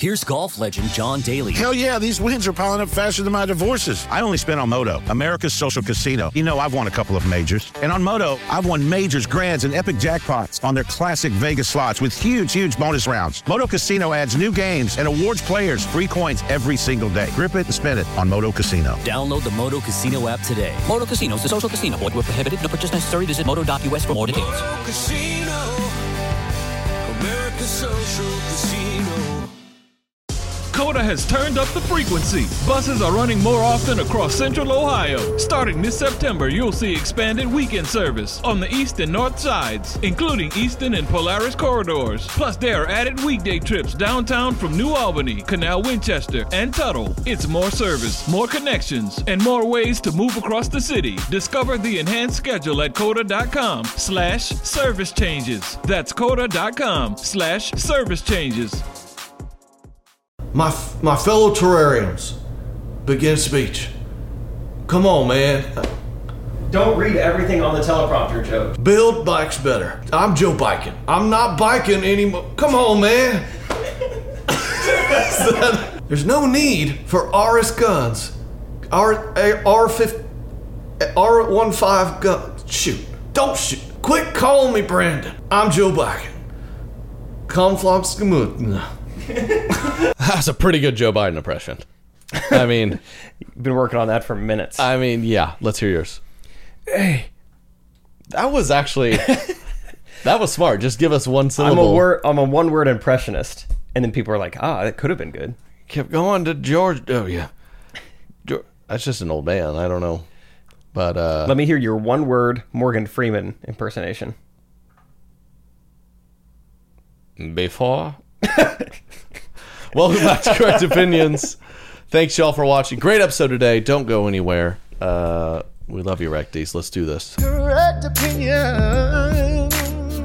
Here's golf legend John Daly. Hell yeah, these wins are piling up faster than my divorces. I only spent on Moto, America's social casino. You know, I've won a couple of majors. And on Moto, I've won majors, grands, and epic jackpots on their classic Vegas slots with huge bonus rounds. Moto Casino adds new games and awards players free coins every single day. Grip it and spin it on Moto Casino. Download the Moto Casino app today. Moto Casino is a social casino. Void where prohibited. No purchase necessary. Visit moto.us for more details. Moto Casino, America's social casino. Coda has turned up the frequency. Buses are running more often across Central Ohio. Starting this September, you'll see expanded weekend service on the east and north sides, including Easton and Polaris corridors. Plus, there are added weekday trips downtown from New Albany, Canal Winchester, and Tuttle. It's more service, more connections, and more ways to move across the city. Discover the enhanced schedule at coda.com/service changes. That's coda.com/service changes. My fellow terrariums, begin speech. Come on, man. Don't read everything on the teleprompter, Joe. Build bikes better. I'm Joe Biking. I'm not biking anymore. Come on, man. There's no need for RS guns. R15 guns. Shoot. Don't shoot. Quit calling me Brandon. I'm Joe Biking. Conflux Gamut. That's a pretty good Joe Biden impression. I mean, you've been working on that for minutes. I mean, yeah. Let's hear yours. Hey, that was actually that was smart. Just give us one syllable. I'm a one-word impressionist, and then people are like, that could have been good. Kept going to George. Oh yeah, George, that's just an old man. I don't know, but let me hear your one-word Morgan Freeman impersonation. Before. Welcome back to Correct Opinions. Thanks y'all for watching. Great episode today. Don't go anywhere. We love you, Recties. Let's do this. Correct opinions.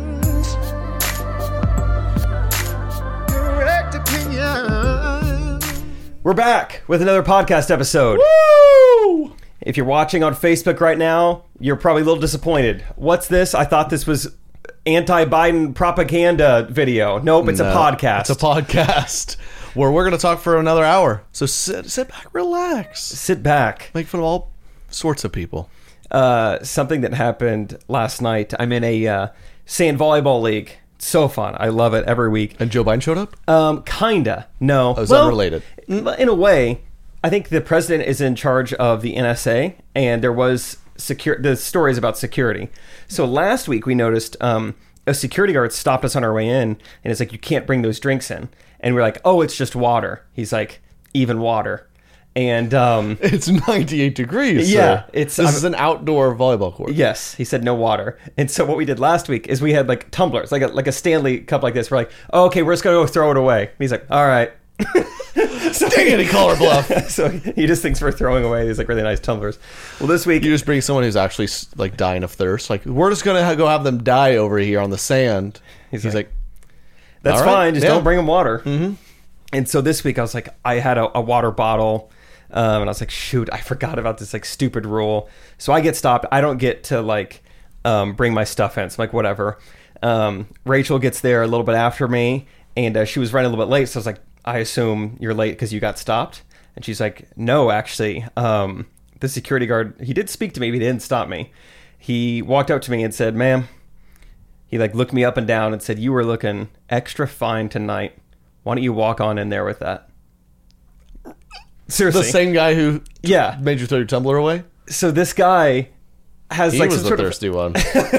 Correct opinions. We're back with another podcast episode. Woo! If you're watching on Facebook right now, you're probably a little disappointed. What's this? I thought this was anti-Biden propaganda video. Nope, it's a podcast. It's a podcast where we're going to talk for another hour. So sit back, relax. Sit back. Make fun of all sorts of people. Something that happened last night. I'm in a sand volleyball league. It's so fun. I love it every week. And Joe Biden showed up? Kinda. No. Oh, is that related? In a way, I think the president is in charge of the NSA, and there was the story is about security. So last week we noticed a security guard stopped us on our way in, and it's like, you can't bring those drinks in. And we're like, oh, it's just water. He's like, even water. And it's 98 degrees. Yeah, this is an outdoor volleyball court. Yes, he said no water. And so what we did last week is we had like tumblers, like a Stanley cup like this. We're like, oh, okay, we're just gonna go throw it away. And he's like, all right. So dang it, he called her bluff. So he just thinks we're throwing away these like really nice tumblers. Well, this week you just bring someone who's actually like dying of thirst. Like, we're just gonna go have them die over here on the sand. He's like, that's fine. Right, just don't bring them water. Mm-hmm. And so this week I was like, I had a water bottle. And I was like, shoot, I forgot about this like stupid rule. So I get stopped. I don't get to like bring my stuff in. So I'm like, whatever. Rachel gets there a little bit after me, and she was running a little bit late. So I was like, I assume you're late because you got stopped. And she's like, no, actually, the security guard, he did speak to me, but he didn't stop me. He walked up to me and said, ma'am, he like looked me up and down and said, you were looking extra fine tonight. Why don't you walk on in there with that? Seriously. The same guy who made you throw your tumbler away? So this guy has he like was some the sort thirsty one.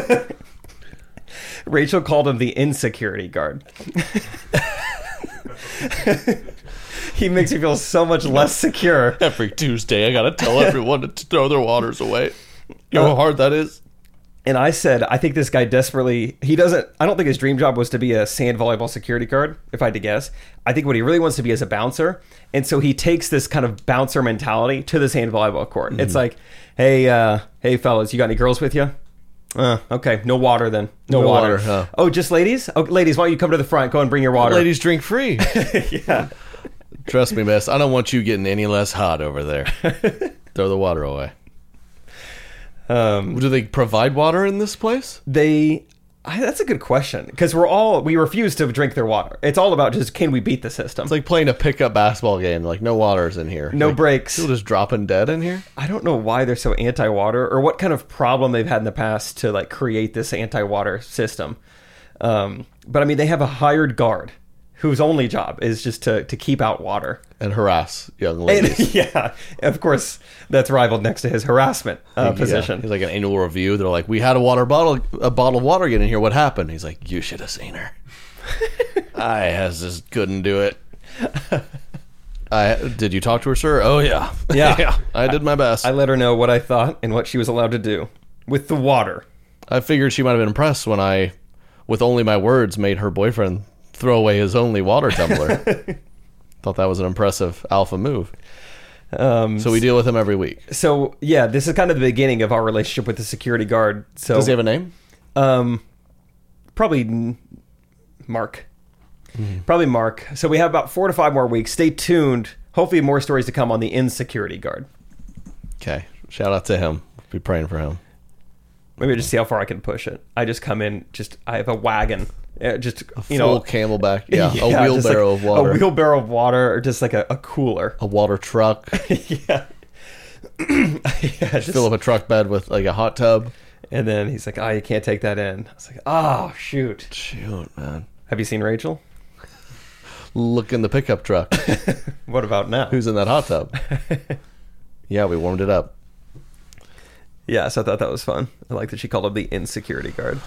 Rachel called him the insecurity guard. He makes me feel so much less secure. Every Tuesday I gotta tell everyone to throw their waters away. You know how hard that is? And I said, I think this guy desperately, I don't think his dream job was to be a sand volleyball security guard, if I had to guess. I think what he really wants to be is a bouncer. And so he takes this kind of bouncer mentality to the sand volleyball court. Mm-hmm. It's like, hey fellas, you got any girls with you? Okay, no water then. No water. Huh? Oh, just ladies? Oh, ladies, why don't you come to the front? Go and bring your water. Ladies drink free. Yeah. Trust me, miss. I don't want you getting any less hot over there. Throw the water away. Do they provide water in this place? That's a good question, because we refuse to drink their water. It's all about just, can we beat the system? It's like playing a pickup basketball game. Like, no water's in here. No like, breaks. People just dropping dead in here. I don't know why they're so anti-water, or what kind of problem they've had in the past to like create this anti-water system. But I mean, they have a hired guard whose only job is just to keep out water And harass young ladies. And, yeah, of course, that's rivaled next to his harassment position. Yeah. He's like an annual review. They're like, we had a bottle of water get in here. What happened? He's like, you should have seen her. I just couldn't do it. Did you talk to her, sir? Oh, yeah. Yeah. I did my best. I let her know what I thought and what she was allowed to do with the water. I figured she might have been impressed when I, with only my words, made her boyfriend throw away his only water tumbler. Thought that was an impressive alpha move. So we deal with him every week. So, yeah, this is kind of the beginning of our relationship with the security guard. So, does he have a name? Probably Mark. Probably Mark. So we have about 4 to 5 more weeks. Stay tuned. Hopefully more stories to come on the insecurity guard. Okay. Shout out to him. Be praying for him. Maybe just see how far I can push it. I just come in, I have a wagon. Just, full camelback. Yeah, a wheelbarrow of water. A wheelbarrow of water, or just like a cooler. A water truck. Yeah. Just fill up a truck bed with like a hot tub. And then he's like, you can't take that in. I was like, oh, shoot. Shoot, man. Have you seen Rachel? Look in the pickup truck. What about now? Who's in that hot tub? Yeah, we warmed it up. Yeah, so I thought that was fun. I like that she called him the insecurity guard.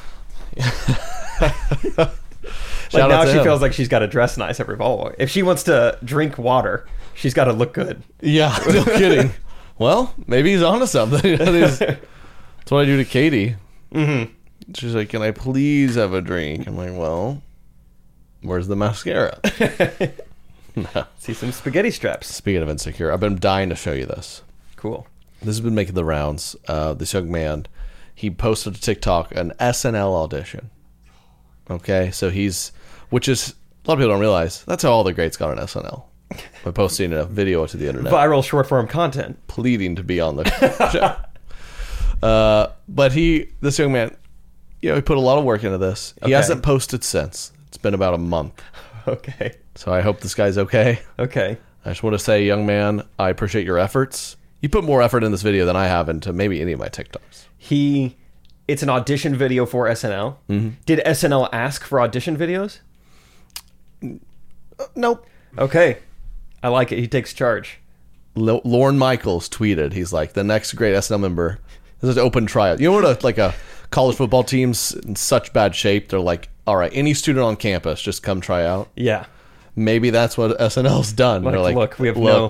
Like now she feels like she's got to dress nice every ball. If she wants to drink water, she's got to look good. Yeah, no kidding. Well, maybe he's onto something. That's what I do to Katie. Mm-hmm. She's like, can I please have a drink? I'm like, well, where's the mascara? No. See some spaghetti straps. Speaking of insecure, I've been dying to show you this. Cool. This has been making the rounds. This young man, he posted to TikTok an SNL audition. Okay, so which is, a lot of people don't realize, that's how all the greats got on SNL. By posting a video to the internet. Viral short form content. Pleading to be on the show. But this young man, he put a lot of work into this. He hasn't posted since. It's been about a month. Okay. So I hope this guy's okay. Okay. I just want to say, young man, I appreciate your efforts. You put more effort in this video than I have into maybe any of my TikToks. It's an audition video for SNL. Mm-hmm. Did SNL ask for audition videos? Nope. Okay. I like it. He takes charge. Lorne Michaels tweeted, he's like, the next great SNL member. This is an open tryout. You know what a college football team's in such bad shape, they're like, all right, any student on campus, just come try out. Yeah. Maybe that's what SNL's done. They're like, look,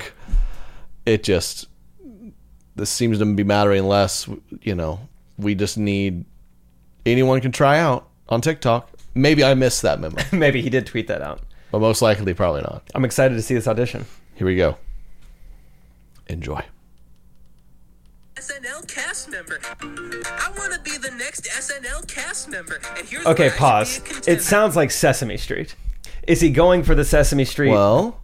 this seems to be mattering less. We just need anyone can try out on TikTok. Maybe I missed that memo. Maybe he did tweet that out. But most likely, probably not. I'm excited to see this audition. Here we go. Enjoy. SNL cast member. I want to be the next SNL cast member. And here's okay, pause. It sounds like Sesame Street. Is he going for the Sesame Street? Well,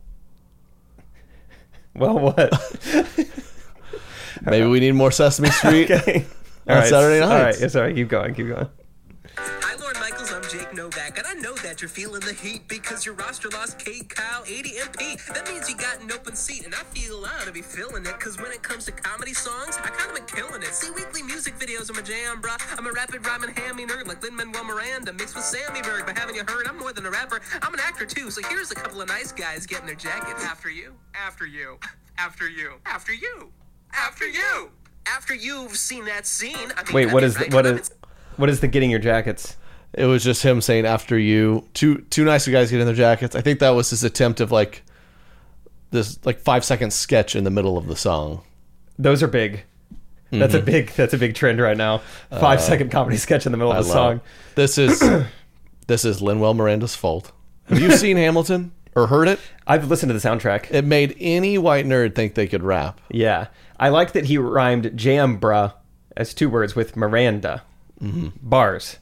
what? Maybe we need more Sesame Street okay. on Saturday nights. All right, sorry. Keep going. Hi, Lorne Michaels. I'm Jake Novak, and I know that you're feeling the heat because your roster lost Kate, Kyle, 80, and Pete. That means you got an open seat, and I feel allowed to be feeling it because when it comes to comedy songs, I kind of been killing it. See, weekly music videos are my jam, bruh. I'm a rapid rhyming hammy nerd like Lin-Manuel Miranda mixed with Sammy Berg. But haven't you heard? I'm more than a rapper. I'm an actor, too. So here's a couple of nice guys getting their jackets. After you. After you. After you. After you. After you. After you've seen that scene. Wait, what is the getting your jackets? It was just him saying after you. Two nice guys get in their jackets. I think that was his attempt of this 5-second sketch in the middle of the song. Those are big. That's a big trend right now. 5-second comedy sketch in the middle of the song. This is Lin-Manuel Miranda's fault. Have you seen Hamilton or heard it? I've listened to the soundtrack. It made any white nerd think they could rap. Yeah. I like that he rhymed jam bruh as 2 words with Miranda. Mm-hmm. Bars.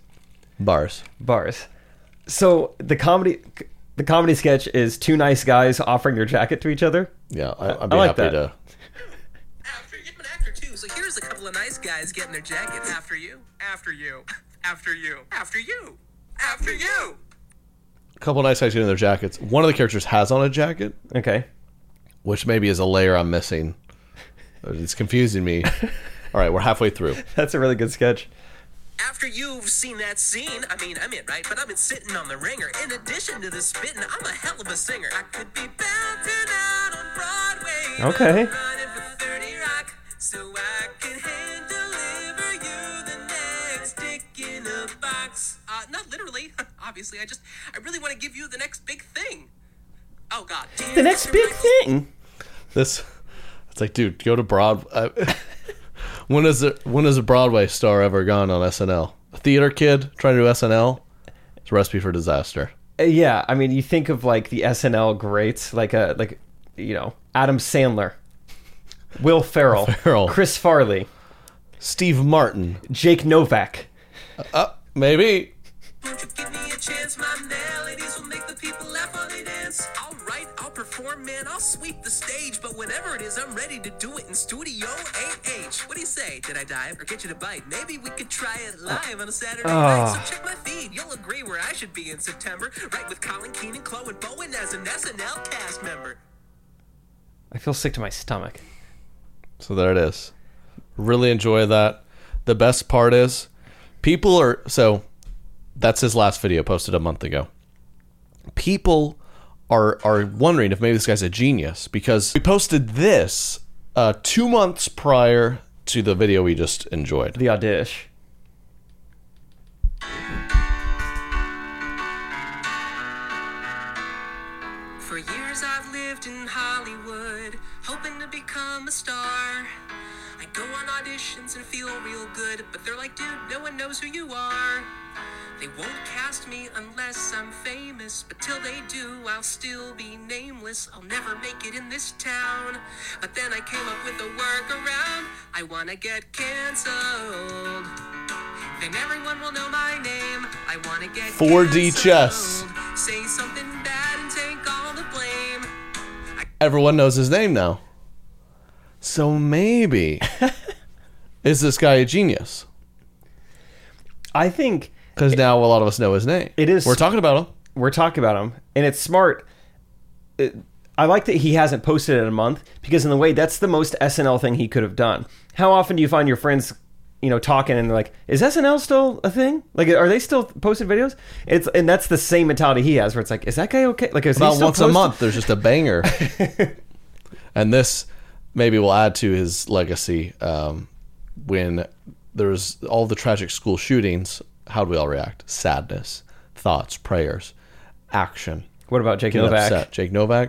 So the comedy sketch is 2 nice guys offering their jacket to each other. Yeah, I'd be happy to. After you're an actor too, so here's a couple of nice guys getting their jackets. After you. After you. After you. After you. After you. A couple of nice guys getting their jackets. One of the characters has on a jacket, Okay. which maybe is a layer I'm missing. It's confusing me. All right, we're halfway through. That's a really good sketch. After you've seen that scene, I mean, I'm it, right? But I've been sitting on the ringer. In addition to the spitting, I'm a hell of a singer. I could be bouncing out on Broadway. Okay. Running for 30 Rock, so I can hand deliver you the next dick in a box. Not literally, obviously. I really want to give you the next big thing. Oh, God. The next big thing. It's like, dude, go to Broadway. When has a Broadway star ever gone on SNL? A theater kid trying to do SNL? It's a recipe for disaster. Yeah, I mean, you think of like the SNL greats, like Adam Sandler, Will Ferrell, Chris Farley, Steve Martin, Jake Novak. Maybe. Won't you give me a chance? My melodies will make the people laugh while they dance. I'll write, I'll perform, man, I'll sweep the stage. But whenever it is, I'm ready to do it in Studio AH. What do you say? Did I dive or get you to bite? Maybe we could try it live on a Saturday night. So check my feed. You'll agree where I should be in September. Right with Colin Keenan, Chloe, and Bowen as an SNL cast member. I feel sick to my stomach. So there it is. Really enjoy that. The best part is that's his last video posted a month ago. People are wondering if maybe this guy's a genius because we posted this 2 months prior to the video we just enjoyed. The audition. For years I've lived in Hollywood, hoping to become a star. I go on auditions and feel real good, but they're like, dude, no one knows who you are. They won't cast me unless I'm famous, but till they do, I'll still be nameless. I'll never make it in this town. But then I came up with a workaround. I wanna get canceled. Then everyone will know my name. I wanna get 4D canceled. chess. Say something bad and take all the blame. Everyone knows his name now. So maybe is this guy a genius? I think because now a lot of us know his name. It is. We're talking about him. We're talking about him, and it's smart. I like that he hasn't posted it in a month because in a way that's the most SNL thing he could have done. How often do you find your friends, talking and they're like, "Is SNL still a thing? Like, are they still posting videos?" And that's the same mentality he has, where it's like, "Is that guy okay?" Like, is about he still once a month there's just a banger, and this maybe will add to his legacy. When there's all the tragic school shootings, how do we all react? Sadness, thoughts, prayers, action. What about Jake Get Novak? upset. Jake Novak?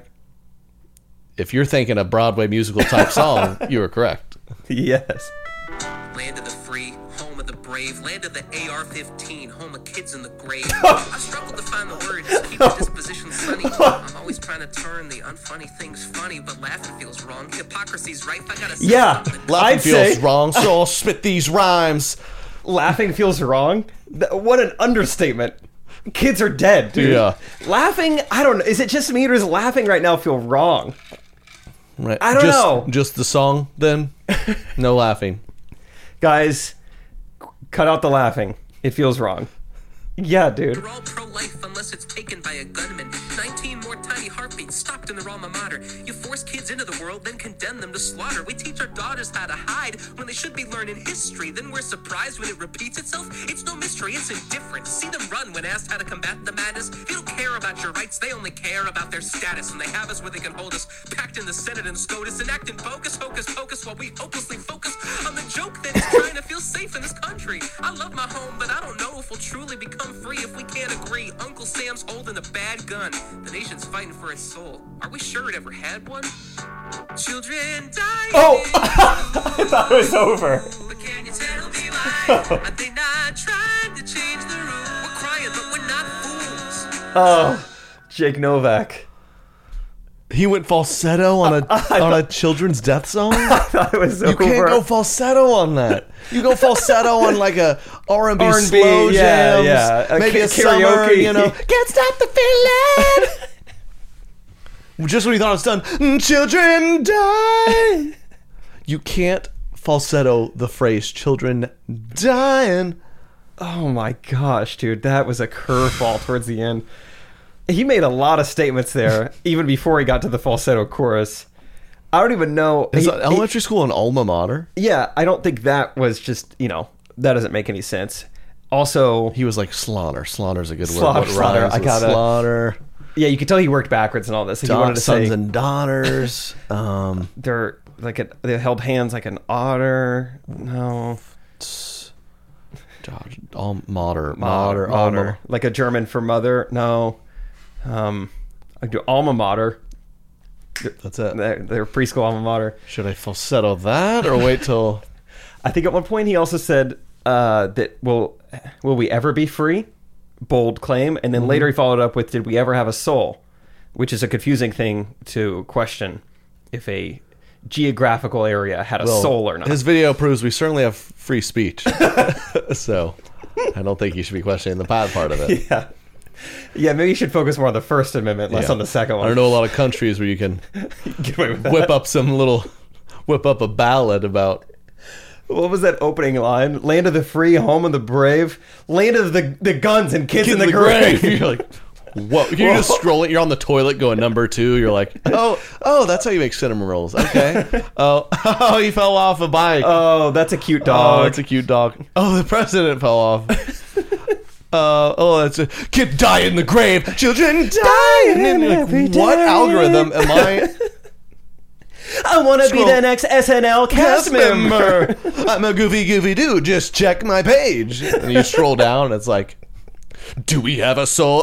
If you're thinking a Broadway musical type song, you were correct. Yes. Land of the free, home of the brave, land of the AR-15, home of kids in the grave. I struggled to find the words to keep the disposition sunny. I'm always trying to turn the unfunny things funny, but laughing feels wrong. Hypocrisy's rife. I gotta say something. Laughing feels wrong, so I'll spit these rhymes. Laughing feels wrong? What an understatement. Kids are dead, dude. Yeah. Laughing, I don't know. Is it just me or does laughing right now feel wrong? Right. I don't know. Just the song, then? No laughing. Guys, cut out the laughing. It feels wrong. Yeah, dude. They're all pro-life unless it's taken by a gunman. 19 more tiny heartbeats stopped in their alma mater. You force kids into the world, then condemn them to slaughter. We teach our daughters how to hide when they should be learning history. Then we're surprised when it repeats itself. It's no mystery, it's indifferent. See them run when asked how to combat the madness. They don't care about your rights, they only care about their status. And they have us where they can hold us, packed in the Senate and SCOTUS, enacting bogus, hocus pocus, while we hopelessly focus on the joke that is trying to feel safe in this country. I love my home, but I don't know if we'll truly become free if we can't agree. Uncle Sam's holding a bad gun. The nation's fighting for its soul. Are we sure it ever had one? Children die. Oh! I thought it was over. But can you tell me why? Are they not trying to change the rules? We're crying, but we're not fools. Oh, Jake Novak. He went falsetto on a children's death song? I thought it was over. You can't go falsetto on that. You go falsetto on like a R&B slow jams. Yeah. Maybe a karaoke. Summer, Can't stop the feeling. Just when you thought it was done, children die. You can't falsetto the phrase children dying Oh my gosh, dude, that was a curveball towards the end. He made a lot of statements there, even before he got to the falsetto chorus. I don't even know. Is elementary school an alma mater? Yeah, I don't think that was just, that doesn't make any sense. Also, He was like slaughter. Slaughter's a good Slaughter, word. What slaughter. rhymes I with gotta- slaughter. yeah, you could tell he worked backwards and all this. Like, he wanted to Sons say and daughters. they're like they held hands like an otter. No, Mater. like a German for mother. No, I do alma mater. That's it. Their preschool alma mater. Should I falsetto that or wait till... I think at one point he also said that will we ever be free? Bold claim. And then later he followed up with, did we ever have a soul? Which is a confusing thing to question if a geographical area had a soul or not. His video proves we certainly have free speech. So I don't think you should be questioning the bad part of it. Yeah, maybe you should focus more on the First Amendment, less on the second one. I don't know a lot of countries where you can Get away with that. whip up a ballad about... What was that opening line? Land of the free, home of the brave, land of the guns and kids in the grave. You're like, what? You're just scrolling. You're on the toilet going number 2. You're like, oh, that's how you make cinnamon rolls. Okay. Oh, he fell off a bike. Oh, that's a cute Oh, dog. that's a cute dog. Oh, the president fell off. That's a kid die in the grave. Children die. And then you're like, what algorithm am I? I want to be the next SNL cast member. I'm a goofy dude. Just check my page. And you scroll down, and it's like, do we have a soul?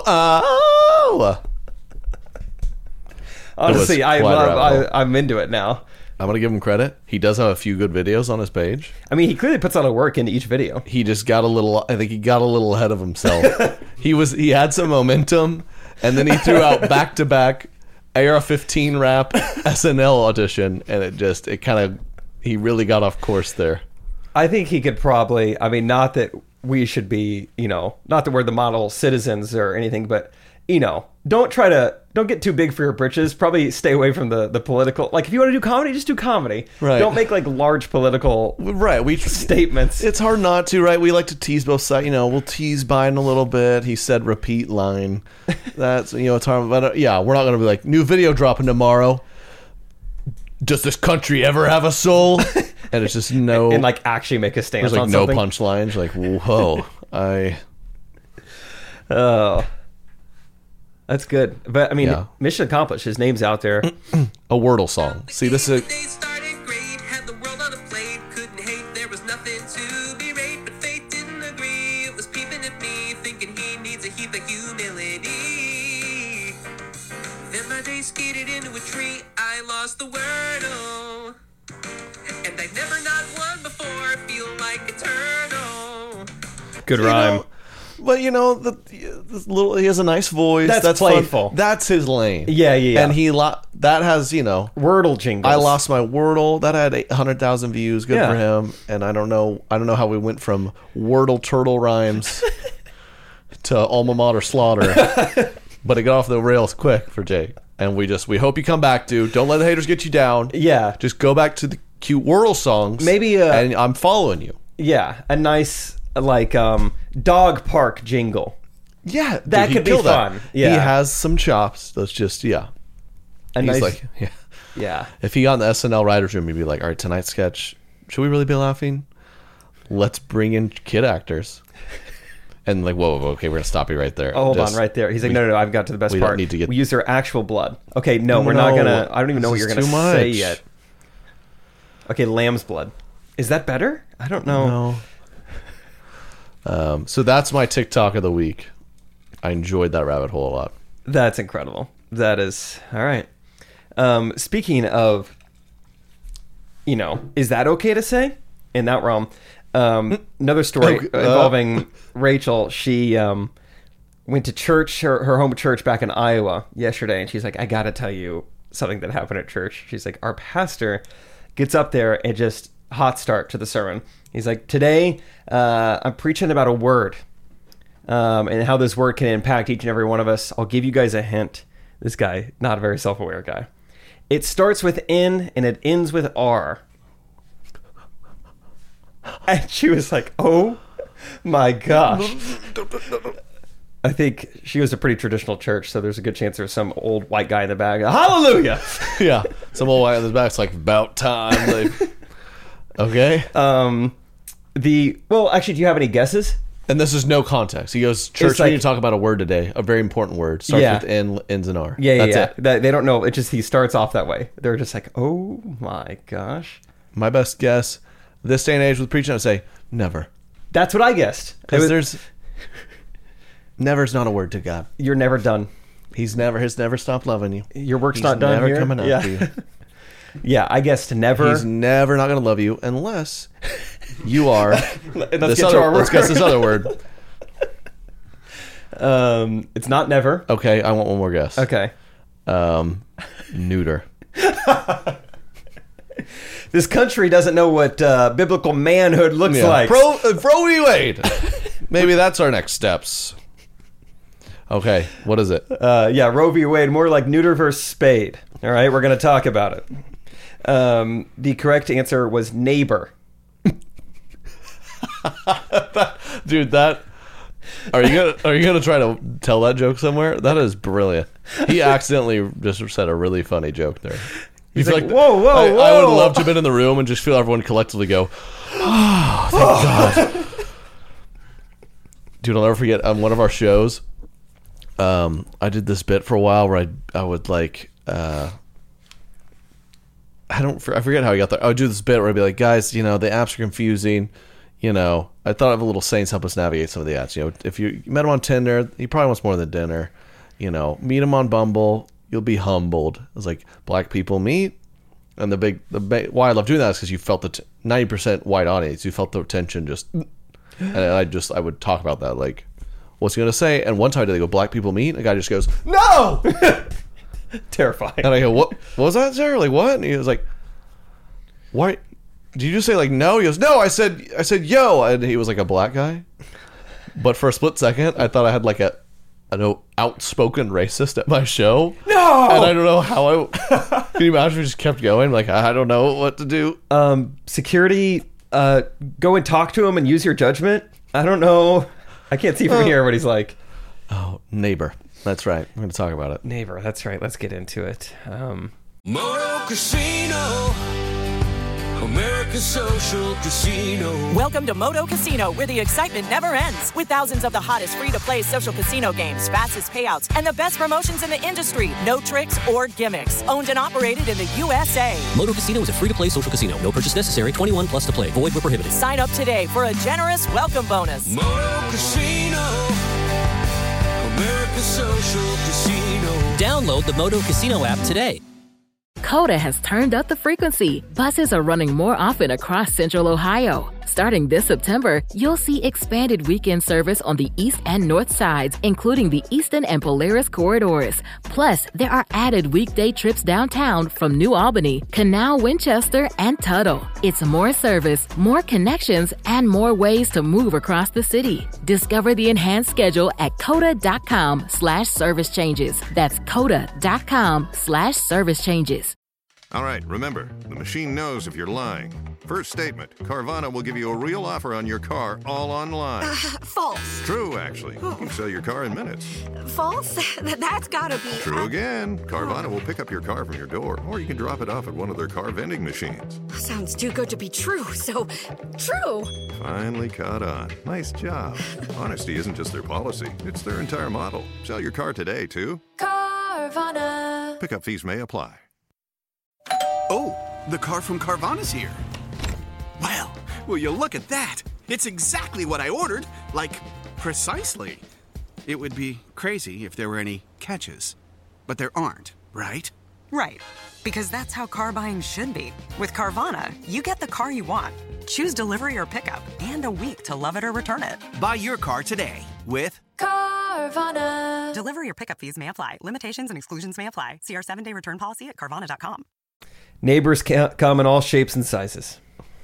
Honestly, It was quite a rabbit hole. I'm into it now. I'm gonna give him credit. He does have a few good videos on his page. I mean, he clearly puts a lot of work into each video. He just got a little. I think he got a little ahead of himself. He had some momentum, and then he threw out back-to-back AR-15 rap SNL audition, and he really got off course there. I think he could probably, not that we should be, not that we're the model citizens or anything, but, don't get too big for your britches. Probably stay away from the political. Like, if you want to do comedy, just do comedy. Right. Don't make, large political statements. It's hard not to, right? We like to tease both sides. We'll tease Biden a little bit. He said repeat line. That's, it's hard. But, we're not going to be like, new video dropping tomorrow. Does this country ever have a soul? And it's just no... And, actually make a stance There's, on no something. punchlines. Like, whoa. Oh. That's good. But, Yeah. mission accomplished. His name's out there. A Wordle song. See, this is... They started great, had the world on a plate, couldn't hate, there was nothing to be rate, but fate didn't agree. It was peeping at me, thinking he needs a heap of humility. Then my day skated into a tree, I lost the Wordle. And I've never not won before, feel like eternal. Good rhyme. But he has a nice voice. That's fun. playful. That's his lane. Yeah. And that has, Wordle jingles. I lost my Wordle. That had 800,000 views. Good for him. And I don't know how we went from Wordle turtle rhymes to alma mater slaughter. But it got off the rails quick for Jake. And we hope you come back, dude. Don't let the haters get you down. Yeah. Just go back to the cute Wordle songs. Maybe and I'm following you. Yeah, a nice dog park jingle. Yeah, That dude, could be he'd kill that. fun. Yeah. He has some chops. That's just A He's nice, like, yeah. yeah. If he got in the SNL writers room, he'd be like, all right, tonight's sketch, should we really be laughing? Let's bring in kid actors. And whoa, okay, we're gonna stop you right there. Oh, hold on, right there. He's like, no, I've got to the best we part. don't need to get- We use their actual blood. Okay, no, we're not gonna. I don't even know what This you're is gonna too say much. yet. Okay, lamb's blood. Is that better? I don't know. No. So that's my TikTok of the week. I enjoyed that rabbit hole a lot. That's incredible. That is all right. Speaking of, is that okay to say in that realm? Another story involving Rachel. She went to church, her home church back in Iowa yesterday, and she's like, I gotta tell you something that happened at church. She's like, our pastor gets up there and just hot start to the sermon. He's like, today I'm preaching about a word and how this word can impact each and every one of us. I'll give you guys a hint. This guy, not a very self-aware guy. It starts with N and it ends with R. And she was like, oh My gosh. I think she was a pretty traditional church, so there's a good chance there's some old white guy in the back. Hallelujah! Yeah, some old white in the back's like, about time. Okay. Well, actually, do you have any guesses? And this is no context. He goes, church, It's we like- need to talk about a word today. A very important word. Starts Yeah. with N, ends in R. Yeah, That's yeah. it. They don't know. It just, he starts off that way. They're just like, oh my gosh. My best guess, this day and age with preaching, I'd say never. That's what I guessed. Because there's... Never's not a word to God. You're never done. He's never stopped loving you. Your work's He's not done never here? coming Yeah. after you. Yeah, I guessed never. He's never not going to love you unless you are... Let's get to our let's word. guess this other word. It's not never. Okay, I want one more guess. Okay. Neuter. This country doesn't know what biblical manhood looks Yeah. like. Roe v. Wade. Maybe that's our next steps. Okay, what is it? Yeah, Roe v. Wade, more like neuter versus spade. All right, we're going to talk about it. The correct answer was neighbor. Dude, that... Are you gonna try to tell that joke somewhere? That is brilliant. He accidentally just said a really funny joke there. You feel like, whoa, whoa, I would whoa. love to have been in the room and just feel everyone collectively go, oh, thank God. Dude, I'll never forget on one of our shows, I did this bit for a while where I would like I forget how I got there. I would do this bit where I'd be like, guys, the apps are confusing. I thought of a little Saints help us navigate some of the ads. If you met him on Tinder, he probably wants more than dinner. Meet him on Bumble, you'll be humbled. It was like black people meet, and why I love doing that is because you felt the 90% white audience. You felt the tension just, and I would talk about that like, what's he gonna say? And one time they go, black people meet, and the guy just goes, no. Terrifying. And I go, what was that, sir? Like, what? And he was like, why? Did you just say like no? He goes, no, I said yo. And he was like a black guy. But for a split second, I thought I had like an outspoken racist at my show. No! And I don't know how can you imagine if we just kept going? Like, I don't know what to do. Security, go and talk to him and use your judgment. I don't know. I can't see from here what he's like. Oh, neighbor. That's right. We're going to talk about it. Neighbor, that's right. Let's get into it. Moto Casino, America's social casino. Welcome to Moto Casino, where the excitement never ends. With thousands of the hottest free-to-play social casino games, fastest payouts, and the best promotions in the industry. No tricks or gimmicks. Owned and operated in the USA. Moto Casino is a free-to-play social casino. No purchase necessary. 21 plus to play. Void where prohibited. Sign up today for a generous welcome bonus. Moto Casino, America's social casino. Download the Moto Casino app today. Coda has turned up the frequency. Buses are running more often across Central Ohio. Starting this September, you'll see expanded weekend service on the east and north sides, including the Eastern and Polaris corridors. Plus, there are added weekday trips downtown from New Albany, Canal, Winchester, and Tuttle. It's more service, more connections, and more ways to move across the city. Discover the enhanced schedule at coda.com/service changes. That's coda.com/service changes. All right, remember, the machine knows if you're lying. First statement, Carvana will give you a real offer on your car all online. False. True, actually. You can sell your car in minutes. False? That's gotta be... True again. Carvana will pick up your car from your door, or you can drop it off at one of their car vending machines. Sounds too good to be true, so... True! Finally caught on. Nice job. Honesty isn't just their policy, it's their entire model. Sell your car today, too. Carvana. Pickup fees may apply. Oh, the car from Carvana's here. Well, will you look at that? It's exactly what I ordered. Like, precisely. It would be crazy if there were any catches. But there aren't, right? Right. Because that's how car buying should be. With Carvana, you get the car you want. Choose delivery or pickup, and a week to love it or return it. Buy your car today with Carvana. Delivery or pickup fees may apply. Limitations and exclusions may apply. See our 7-day return policy at Carvana.com. Neighbors come in all shapes and sizes.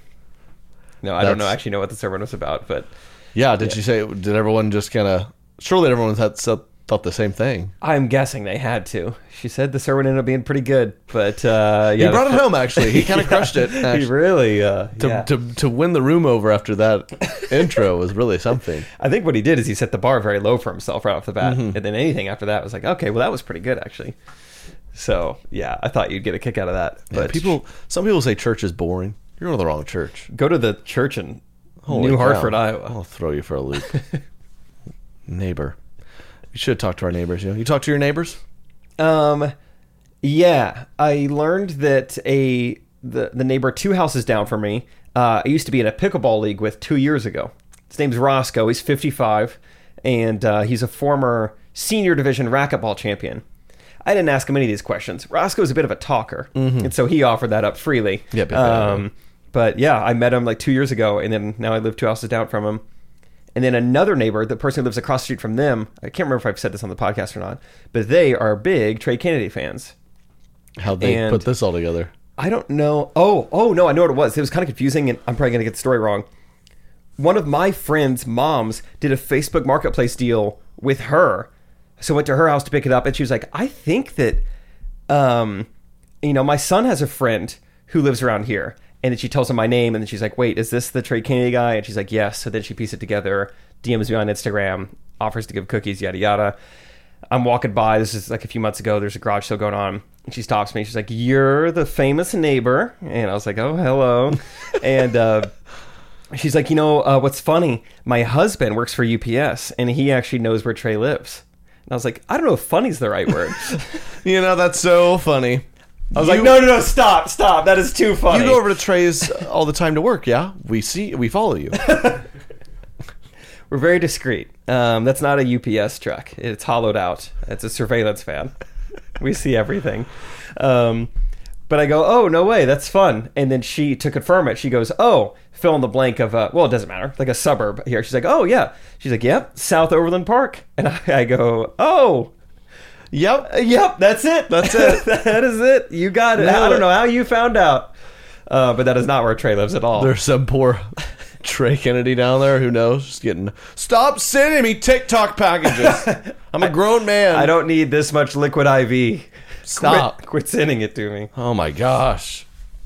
No, I don't actually know what the sermon was about, but yeah, did you say? Did everyone just kind of? Surely everyone had thought the same thing. I'm guessing they had to. She said the sermon ended up being pretty good, but yeah, he brought it home. Actually, he kind of crushed it. He really to win the room over after that intro was really something. I think what he did is he set the bar very low for himself right off the bat, and then anything after that was like, okay, well that was pretty good actually. So yeah, I thought you'd get a kick out of that. But some people say church is boring. You're going to the wrong church. Go to the church in New Hartford, Iowa. I'll throw you for a loop. Neighbor. You should talk to our neighbors. You talk to your neighbors? Yeah. I learned that the neighbor 2 houses down from me, I used to be in a pickleball league with 2 years ago. His name's Roscoe. He's 55, and he's a former senior division racquetball champion. I didn't ask him any of these questions. Roscoe's a bit of a talker, and so he offered that up freely. But yeah, I met him like 2 years ago, and then now I live 2 houses down from him. And then another neighbor, the person who lives across the street from them, I can't remember if I've said this on the podcast or not, but they are big Trey Kennedy fans. How'd they put this all together? I don't know. Oh, no, I know what it was. It was kind of confusing, and I'm probably going to get the story wrong. One of my friend's moms did a Facebook Marketplace deal with her. So I went to her house to pick it up, and she was like, I think that, my son has a friend who lives around here. And then she tells him my name, and then she's like, wait, is this the Trey Kennedy guy? And she's like, yes. So then she pieced it together, DMs me on Instagram, offers to give cookies, yada, yada. I'm walking by. This is like a few months ago. There's a garage sale going on. And she stops me. She's like, you're the famous neighbor. And I was like, oh, hello. And she's like, what's funny? My husband works for UPS, and he actually knows where Trey lives. And I was like, I don't know if funny's the right word. That's so funny. I was like, no, stop. That is too funny. You go over to Trey's all the time to work, yeah? We follow you. We're very discreet. That's not a UPS truck. It's hollowed out. It's a surveillance van. We see everything. But I go, oh, no way, that's fun. And then to confirm it, she goes, oh, fill in the blank of, it doesn't matter, like a suburb here. She's like, oh, yeah. She's like, yep, South Overland Park. And I go, oh, Yep, that's it. That is it. You got it. I don't know how you found out. But that is not where Trey lives at all. There's some poor Trey Kennedy down there, who knows, just getting, stop sending me TikTok packages. I'm a grown man. I don't need this much liquid IV. Stop. Quit sending it to me. Oh my gosh.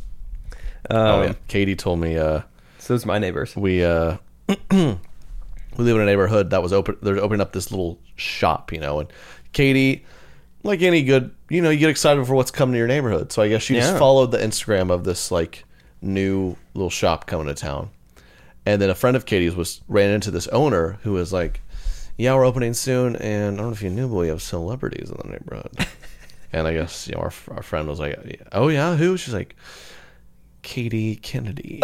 Katie told me, so it's my neighbors. We live in a neighborhood that was open. They're opening up this little shop, and Katie, like any good, you get excited for what's coming to your neighborhood. So I guess she just followed the Instagram of this like new little shop coming to town. And then a friend of Katie's ran into this owner who was like, yeah, we're opening soon. And I don't know if you knew, but we have celebrities in the neighborhood. And I guess, our friend was like, oh yeah, who? She's like, Katie Kennedy.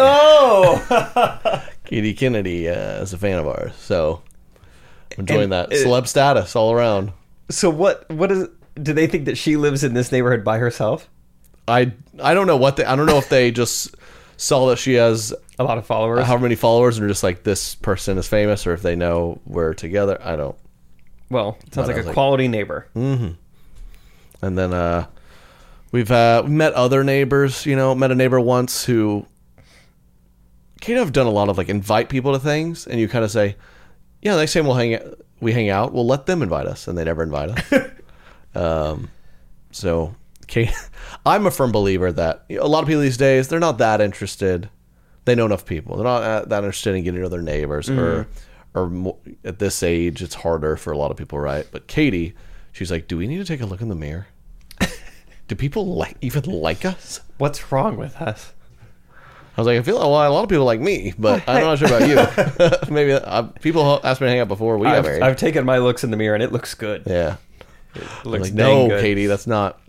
Oh! Katie Kennedy is a fan of ours. So I'm enjoying that celeb status all around. So what is? Do they think that she lives in this neighborhood by herself? I don't know I don't know if they just saw that she has a lot of followers, however many followers, and are just like, this person is famous, or if they know we're together. I don't. Well, it sounds like a quality neighbor. Mm-hmm. And then we've met other neighbors. Met a neighbor once who kind of done a lot of like invite people to things, and you kind of say, yeah, next time we hang out, we'll let them invite us, and they never invite us. So Kate, I'm a firm believer that a lot of people these days, they're not that interested. They know enough people. They're not that interested in getting to know their neighbors, or more, at this age, it's harder for a lot of people, right? But Katie, she's like, do we need to take a look in the mirror? Do people even like us? What's wrong with us? I was like, I feel a lot of people like me, but I'm not sure about you. Maybe people asked me to hang out before we got married. I've taken my looks in the mirror, and it looks good. Yeah. It looks like, dang no, good. Katie, that's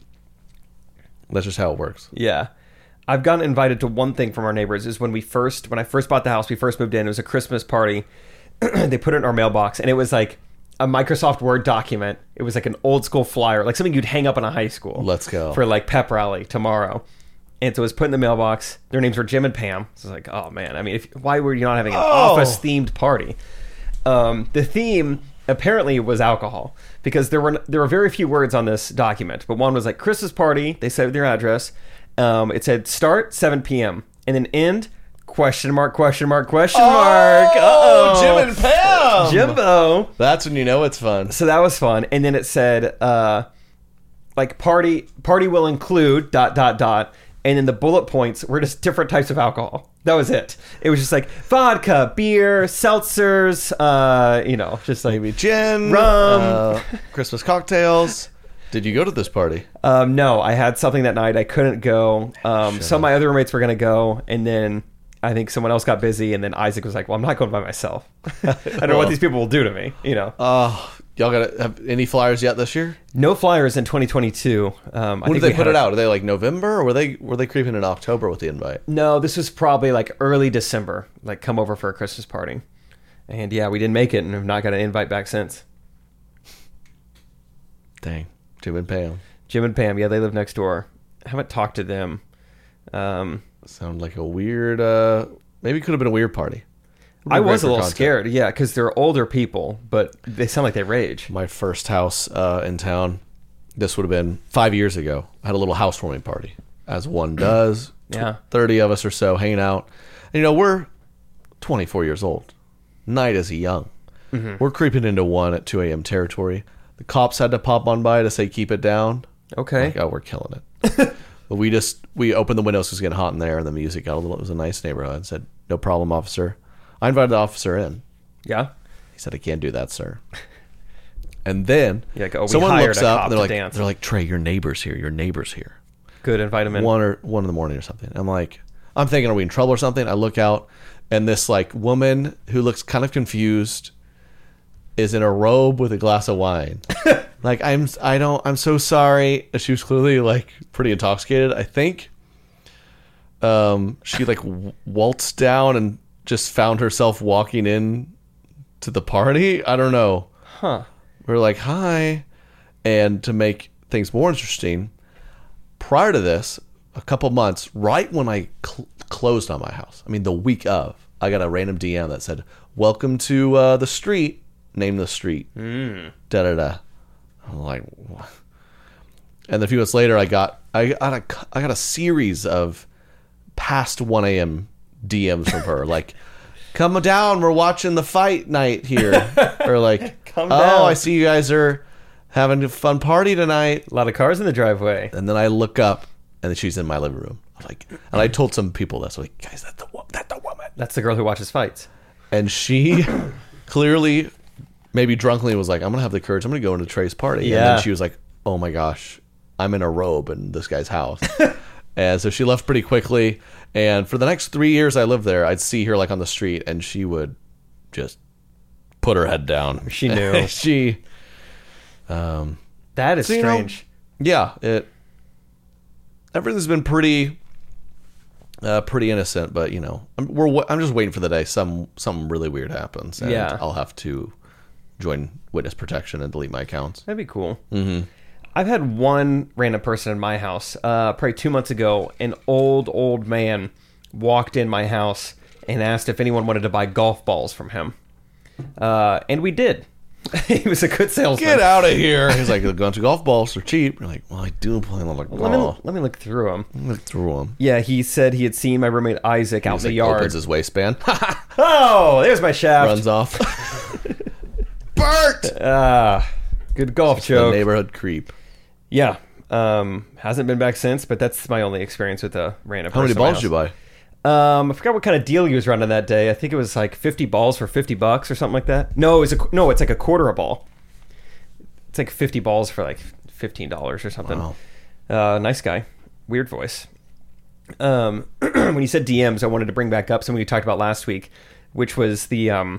just how it works. Yeah. I've gotten invited to one thing from our neighbors. Is when I first bought the house, we first moved in, it was a Christmas party. They put it in our mailbox, and it was like a Microsoft Word document. It was like an old school flyer, like something you'd hang up in a high school. Let's go. For like pep rally tomorrow. And so it was put in the mailbox. Their names were Jim and Pam. So I was like, oh man, I mean, why were you not having an office themed party? The theme apparently was alcohol, because there were very few words on this document, but one was like Christmas party. They said their address. It said start 7 p.m. and then end Question mark. Oh, Uh-oh. Jim and Pam. Jimbo. That's when you know it's fun. So that was fun. And then it said, like, party will include ... And then the bullet points were just different types of alcohol. That was it. It was just like vodka, beer, seltzers, just like maybe gin, rum, Christmas cocktails. Did you go to this party? No, I had something that night. I couldn't go. Some of my other roommates were going to go, and then I think someone else got busy, and then Isaac was like, well, I'm not going by myself. I don't know what these people will do to me, Y'all got to have any flyers yet this year? No flyers in 2022. When did they put it out? Are they like November, or were they creeping in October with the invite? No, this was probably like early December. Like, come over for a Christmas party. And yeah, we didn't make it, and have not got an invite back since. Dang. Jim and Pam. Yeah, they live next door. I haven't talked to them. Sound like a weird, maybe it could have been a weird party. I was a little scared, yeah, because they're older people, but they sound like they rage. My first house in town, this would have been 5 years ago. I had a little housewarming party, as one does. Yeah. 30 of us or so hanging out. And, we're 24 years old. Night is young. Mm-hmm. We're creeping into 1 at 2 a.m. territory. The cops had to pop on by to say keep it down. Okay. Like, oh, we're killing it. But we opened the windows because it was getting hot in there, and the music got a little. It was a nice neighborhood. And said, no problem, officer. I invited the officer in. Yeah. He said, I can't do that, sir. And then someone looks up and they're like, Trey, your neighbor's here. Your neighbor's here. Good, invite him in. 1 in the morning or something. I'm thinking, are we in trouble or something? I look out, and this like woman who looks kind of confused is in a robe with a glass of wine. Like, I'm so sorry. She was clearly like pretty intoxicated, I think. She like waltzed down and just found herself walking in to the party. I don't know. Huh. We're like, hi. And to make things more interesting, prior to this, a couple months, right when I closed on my house, I mean, the week of, I got a random DM that said, welcome to the street. Name the street. Da-da-da. I'm like, what? And then a few months later, I got a series of past 1 a.m. DMs from her, like, come down, we're watching the fight night here. Or like, come down. I see you guys are having a fun party tonight. A lot of cars in the driveway. And then I look up, and she's in my living room. I'm like, and I told some people this, like, guys, that's the woman. That's the girl who watches fights. And she clearly, maybe drunkenly, was like, I'm gonna have the courage. I'm gonna go into Trey's party. Yeah. And then she was like, oh my gosh, I'm in a robe in this guy's house. And so she left pretty quickly. And for the next 3 years I lived there, I'd see her like on the street, and she would just put her head down. She knew. That is strange. Everything's been pretty innocent, but I'm just waiting for the day something really weird happens, and I'll have to join witness protection and delete my accounts. That'd be cool. Mm-hmm. I've had one random person in my house. Probably 2 months ago, an old man walked in my house and asked if anyone wanted to buy golf balls from him. And we did. He was a good salesman. Get out of here. He's like, a bunch of golf balls are cheap. You're like, well, I do play a lot of golf. Let me look through them. Yeah, he said he had seen my roommate Isaac out in the yard. Opens his waistband. Oh, there's my shaft. Runs off. Bert! Good golf Just joke. The neighborhood creep. Yeah. Hasn't been back since, but that's my only experience with a random person. How many balls did you buy? I forgot what kind of deal he was running that day. I think it was like 50 balls for $50 or something like that. No, it's like a quarter a ball. It's like 50 balls for like $15 or something. Wow. Nice guy. Weird voice. When you said DMs, I wanted to bring back up something we talked about last week, which was the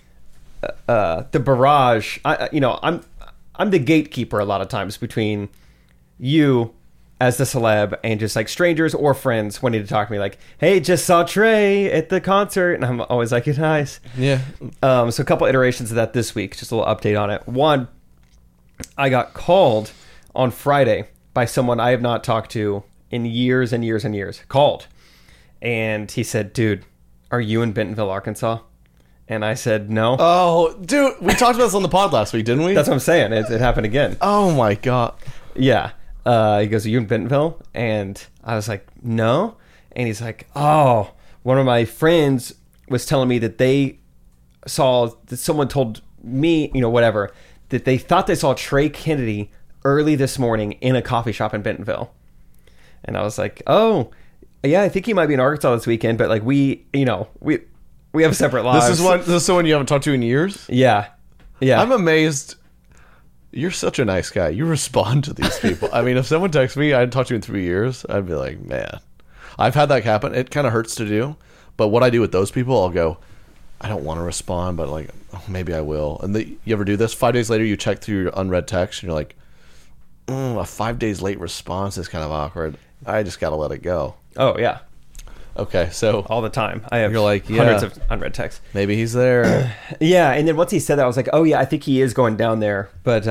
barrage. I'm the gatekeeper a lot of times between you as the celeb and just like strangers or friends wanting to talk to me, like, hey, just saw Trey at the concert, and I'm always like, it's nice. Yeah. So a couple iterations of that this week, just a little update on it. One, I got called on Friday by someone I have not talked to in years and years and years. Called, and he said, dude, are you in Bentonville, Arkansas? And I said, no. Oh, dude, we talked about this on the pod last week, didn't we? That's what I'm saying. It happened again. Oh my god. Yeah. He goes, are you in Bentonville? And I was like, no. And he's like, oh, one of my friends was telling me that they saw that someone told me, whatever, that they thought they saw Trey Kennedy early this morning in a coffee shop in Bentonville. And I was like, oh, yeah, I think he might be in Arkansas this weekend, but like we have separate lives. This is someone you haven't talked to in years? Yeah. Yeah. I'm amazed. You're such a nice guy. You respond to these people. I mean, if someone texts me, I'd talk to you in 3 years, I'd be like, man. I've had that happen. It kind of hurts to do. But what I do with those people, I'll go, I don't want to respond, but like, oh, maybe I will. And you ever do this? 5 days later, you check through your unread text, and you're like, a 5 days late response is kind of awkward. I just got to let it go. Oh, yeah. Okay, so all the time. I have hundreds of unread texts. Maybe he's there. Yeah, and then once he said that, I was like, oh, yeah, I think he is going down there. But,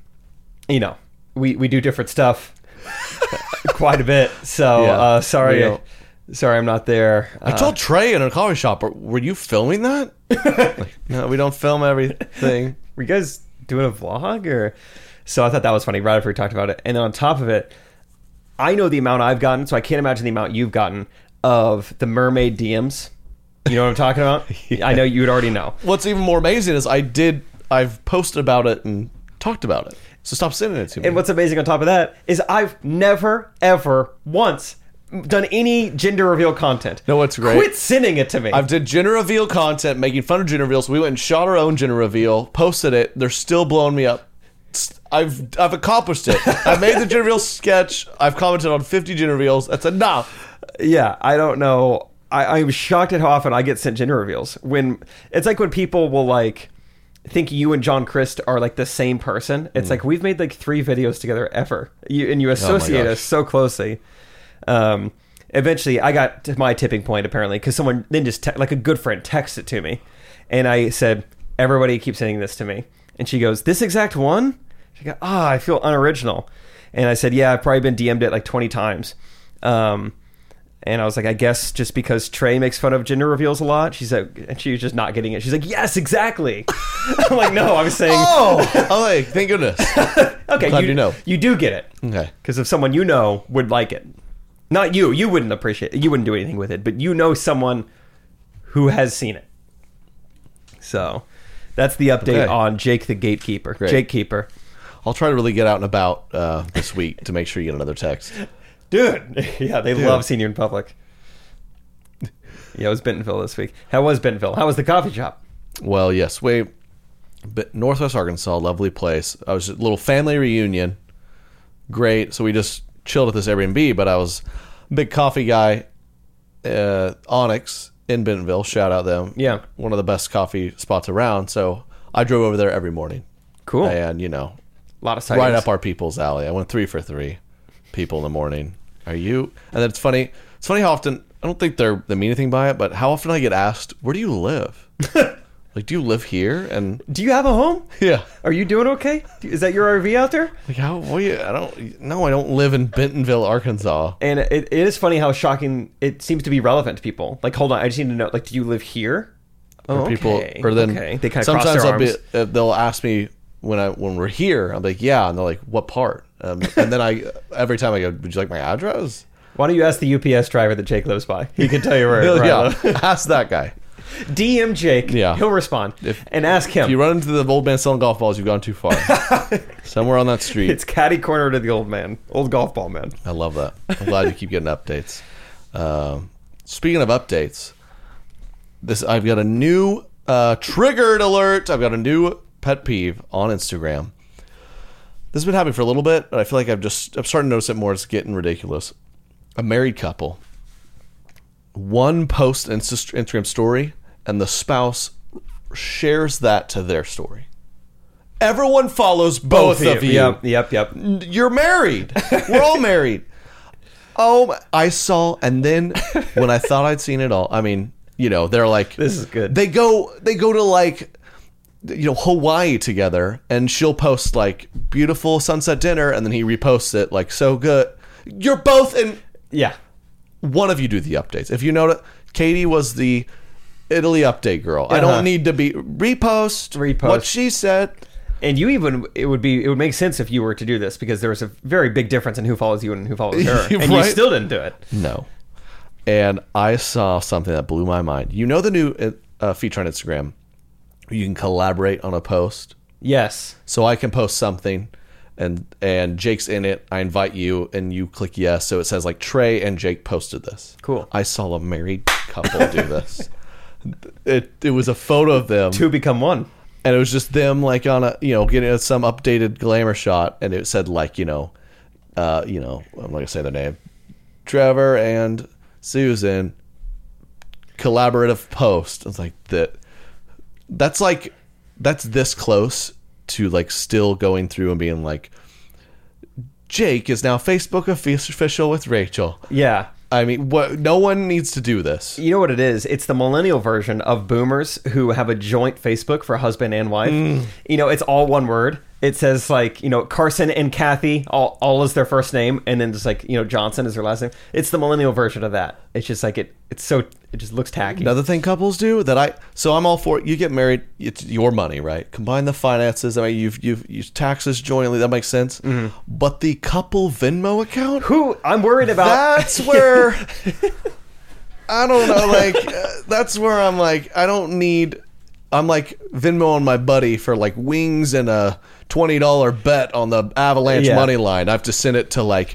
we do different stuff quite a bit. So, sorry, I'm not there. I told Trey in a coffee shop, were you filming that? Like, no, we don't film everything. Were you guys doing a vlog? Or so I thought that was funny right after we talked about it. And then on top of it, I know the amount I've gotten, so I can't imagine the amount you've gotten of the mermaid DMs. You know what I'm talking about? Yeah. I know you would already know. What's even more amazing is I've posted about it and talked about it. So stop sending it to me. And what's amazing on top of that is I've never, ever, once done any gender reveal content. No, what's great? Quit sending it to me. I've did gender reveal content, making fun of gender reveals. We went and shot our own gender reveal, posted it. They're still blowing me up. I've accomplished it. I made the gender reveal sketch. I've commented on 50 gender reveals. That's enough. Yeah, I don't know. I'm shocked at how often I get sent gender reveals. When it's like when people will like think you and John Christ are like the same person. It's like we've made like 3 videos together ever. You associate us so closely. Eventually, I got to my tipping point apparently because someone then just like a good friend texted it to me, and I said, "Everybody keeps sending this to me," and she goes, "This exact one?" She goes, I feel unoriginal," and I said, "Yeah, I've probably been DM'd it like 20 times." And I was like, I guess just because Trey makes fun of gender reveals a lot. She said, and she was just not getting it. She's like, yes, exactly. I'm like, no, I was saying. Like, thank goodness. Okay, glad you know. You do get it. Okay. Because if someone you know would like it. Not you. You wouldn't appreciate it. You wouldn't do anything with it. But you know someone who has seen it. So that's the update on Jake the Gatekeeper. Great. Jake Keeper. I'll try to really get out and about this week to make sure you get another text. Dude. Yeah, they love seeing you in public. Yeah, it was Bentonville this week. How was Bentonville? How was the coffee shop? Well, yes. Northwest Arkansas, lovely place. I was a little family reunion. Great. So we just chilled at this Airbnb, but I was a big coffee guy. Onyx in Bentonville, shout out them. Yeah. One of the best coffee spots around. So I drove over there every morning. Cool. And, a lot of sightings. Right up our people's alley. I went 3 for 3 people in the morning. Are you? And then it's funny how often, I don't think they mean anything by it, but how often I get asked, where do you live? Like, do you live here? And do you have a home? Yeah. Are you doing okay? Is that your RV out there? Like, I don't live in Bentonville, Arkansas. And it is funny how shocking it seems to be relevant to people. Like, hold on, I just need to know, like, do you live here? Oh, okay. People, or then they kind of sometimes cross their arms. They'll ask me when we're here. I'm like, yeah, and they're like, what part? And then every time I go, would you like my address? Why don't you ask the UPS driver that Jake lives by? He can tell you where. Ask that guy. DM Jake. Yeah, he'll respond. And ask him. If you run into the old man selling golf balls, you've gone too far. Somewhere on that street. It's catty corner to the old golf ball man. I love that. I'm glad you keep getting updates. Speaking of updates, I've got a new triggered alert. I've got a new pet peeve on Instagram. This has been happening for a little bit, but I feel like I'm starting to notice it more. It's getting ridiculous. A married couple. One post Instagram story, and the spouse shares that to their story. Everyone follows both of you. Yep. You're married. We're all married. Oh, I saw, and then when I thought I'd seen it all, I mean, they're like, this is good. They go to like, Hawaii together, and she'll post like beautiful sunset dinner, and then he reposts it like so good. You're both in. Yeah. One of you do the updates. If you know that Katie was the Italy update girl. I don't need to be repost what she said. And it would make sense if you were to do this because there was a very big difference in who follows you and who follows her. And you still didn't do it. No. And I saw something that blew my mind. You know the new feature on Instagram where you can collaborate on a post? Yes. So I can post something and Jake's in it. I invite you and you click yes. So it says like Trey and Jake posted this. Cool. I saw a married couple do this. It was a photo of them. Two become one. And it was just them like on a, getting some updated glamour shot. And it said like, I'm not going to say their name. Trevor and Susan collaborative post. It's like that's this close to like still going through and being like, Jake is now Facebook official with Rachel. Yeah. I mean, no one needs to do this. You know what it is? It's the millennial version of boomers who have a joint Facebook for husband and wife. It's all one word. It says like, Carson and Kathy, all is their first name. And then just like, Johnson is their last name. It's the millennial version of that. It's just like, it just looks tacky. Another thing couples do so I'm all for it. You get married, it's your money, right? Combine the finances. I mean, you've taxes jointly. That makes sense. Mm-hmm. But the couple Venmo account, who I'm worried about. That's where I don't know. Like that's where I'm like, I'm like Venmoing my buddy for like wings and a $20 bet on the Avalanche money line. I have to send it to like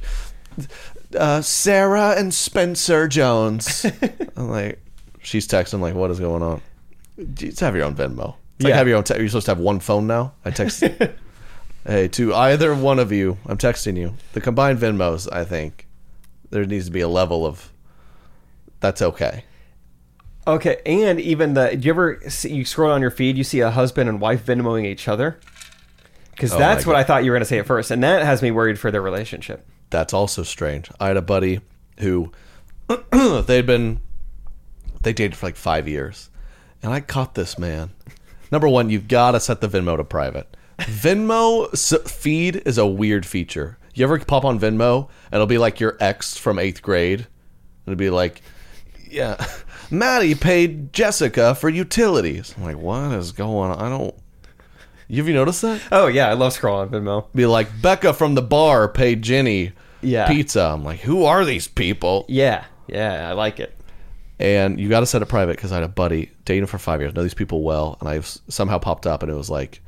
Sarah and Spencer Jones. I'm like, she's texting like, what is going on? Just have your own Venmo. It's like have your own. You're supposed to have one phone now. I text. Hey, to either one of you, I'm texting you. The combined Venmos, I think there needs to be a level of that's okay. Okay, and even do you ever see, you scroll on your feed, you see a husband and wife Venmoing each other? Because that's what I thought you were going to say at first, and that has me worried for their relationship. That's also strange. I had a buddy who they dated for like 5 years, and I caught this man. Number one, you've got to set the Venmo to private. Venmo feed is a weird feature. You ever pop on Venmo, and it'll be like your ex from 8th grade? It'll be like, yeah, Maddie paid Jessica for utilities. I'm like, what is going on? Have you noticed that? Oh, yeah. I love scrolling on Venmo. Be like, Becca from the bar paid Jenny pizza. I'm like, who are these people? Yeah. Yeah, I like it. And you got to set it private because I had a buddy dating for 5 years, know these people well, and I somehow popped up and it was like,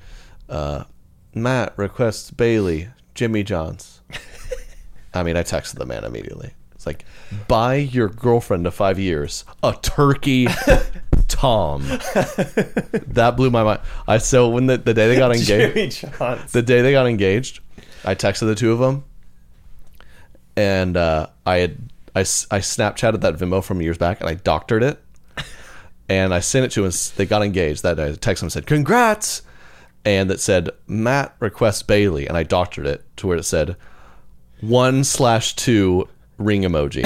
Matt requests Bailey, Jimmy John's. I mean, I texted the man immediately. It's like, buy your girlfriend of 5 years a turkey Tom. That blew my mind. So when the day they got engaged, I texted the two of them, and I Snapchatted that Venmo from years back, and I doctored it, and I sent it to them. They got engaged that day. I texted them and said, "Congrats!" And it said, "Matt requests Bailey," and I doctored it to where it said 1/2 ring emoji.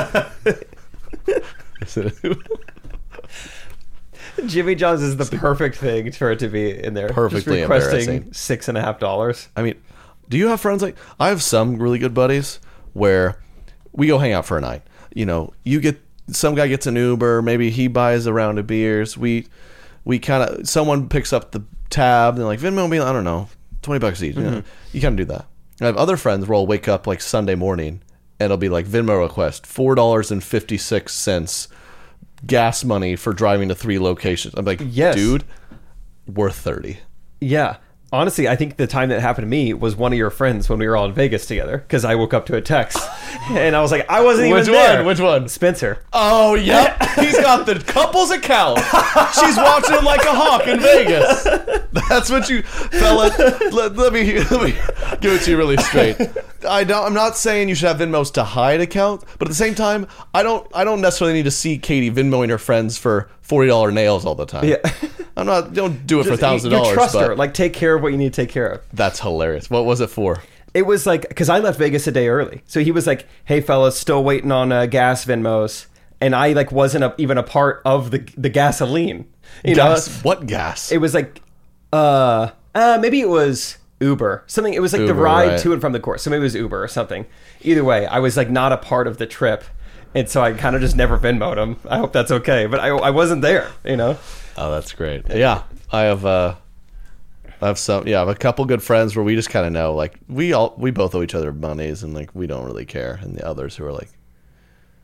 Jimmy John's is the perfect thing for it to be in there. Perfectly just requesting embarrassing. $6.50. I mean, do you have friends like I have some really good buddies where we go hang out for a night. Some guy gets an Uber, maybe he buys a round of beers. We kind of someone picks up the tab and like Venmo me, I don't know, $20 each. Mm-hmm. You kind of do that. I have other friends where I'll wake up like Sunday morning and it'll be like Venmo request $4.56 gas money for driving to 3 locations. I'm like, yes. Dude, worth 30. Yeah. Honestly, I think the time that happened to me was one of your friends when we were all in Vegas together, because I woke up to a text and I was like, I wasn't even there. Which one? Spencer. Oh, yep. He's got the couple's account. She's watching him like a hawk in Vegas. That's what you, fella. Let me give it to you really straight. I'm not saying you should have Venmos to hide account, but at the same time, I don't necessarily need to see Katie Venmoing her friends for $40 nails all the time. Yeah. Don't do it for $1,000. You trust her. Like, take care of what you need to take care of. That's hilarious. What was it for? It was like, because I left Vegas a day early. So he was like, hey, fellas, still waiting on gas Venmos. And I like wasn't even a part of the gasoline. Gas? What gas? It was like, maybe it was Uber. Something. It was like Uber, the ride right. to and from the course. So maybe it was Uber or something. Either way, I was like not a part of the trip. And so I kind of just never Venmo'd him. I hope that's okay. But I wasn't there, Oh, that's great. Yeah. I have a couple good friends where we just kind of know, like, we both owe each other monies and like we don't really care, and the others who are like,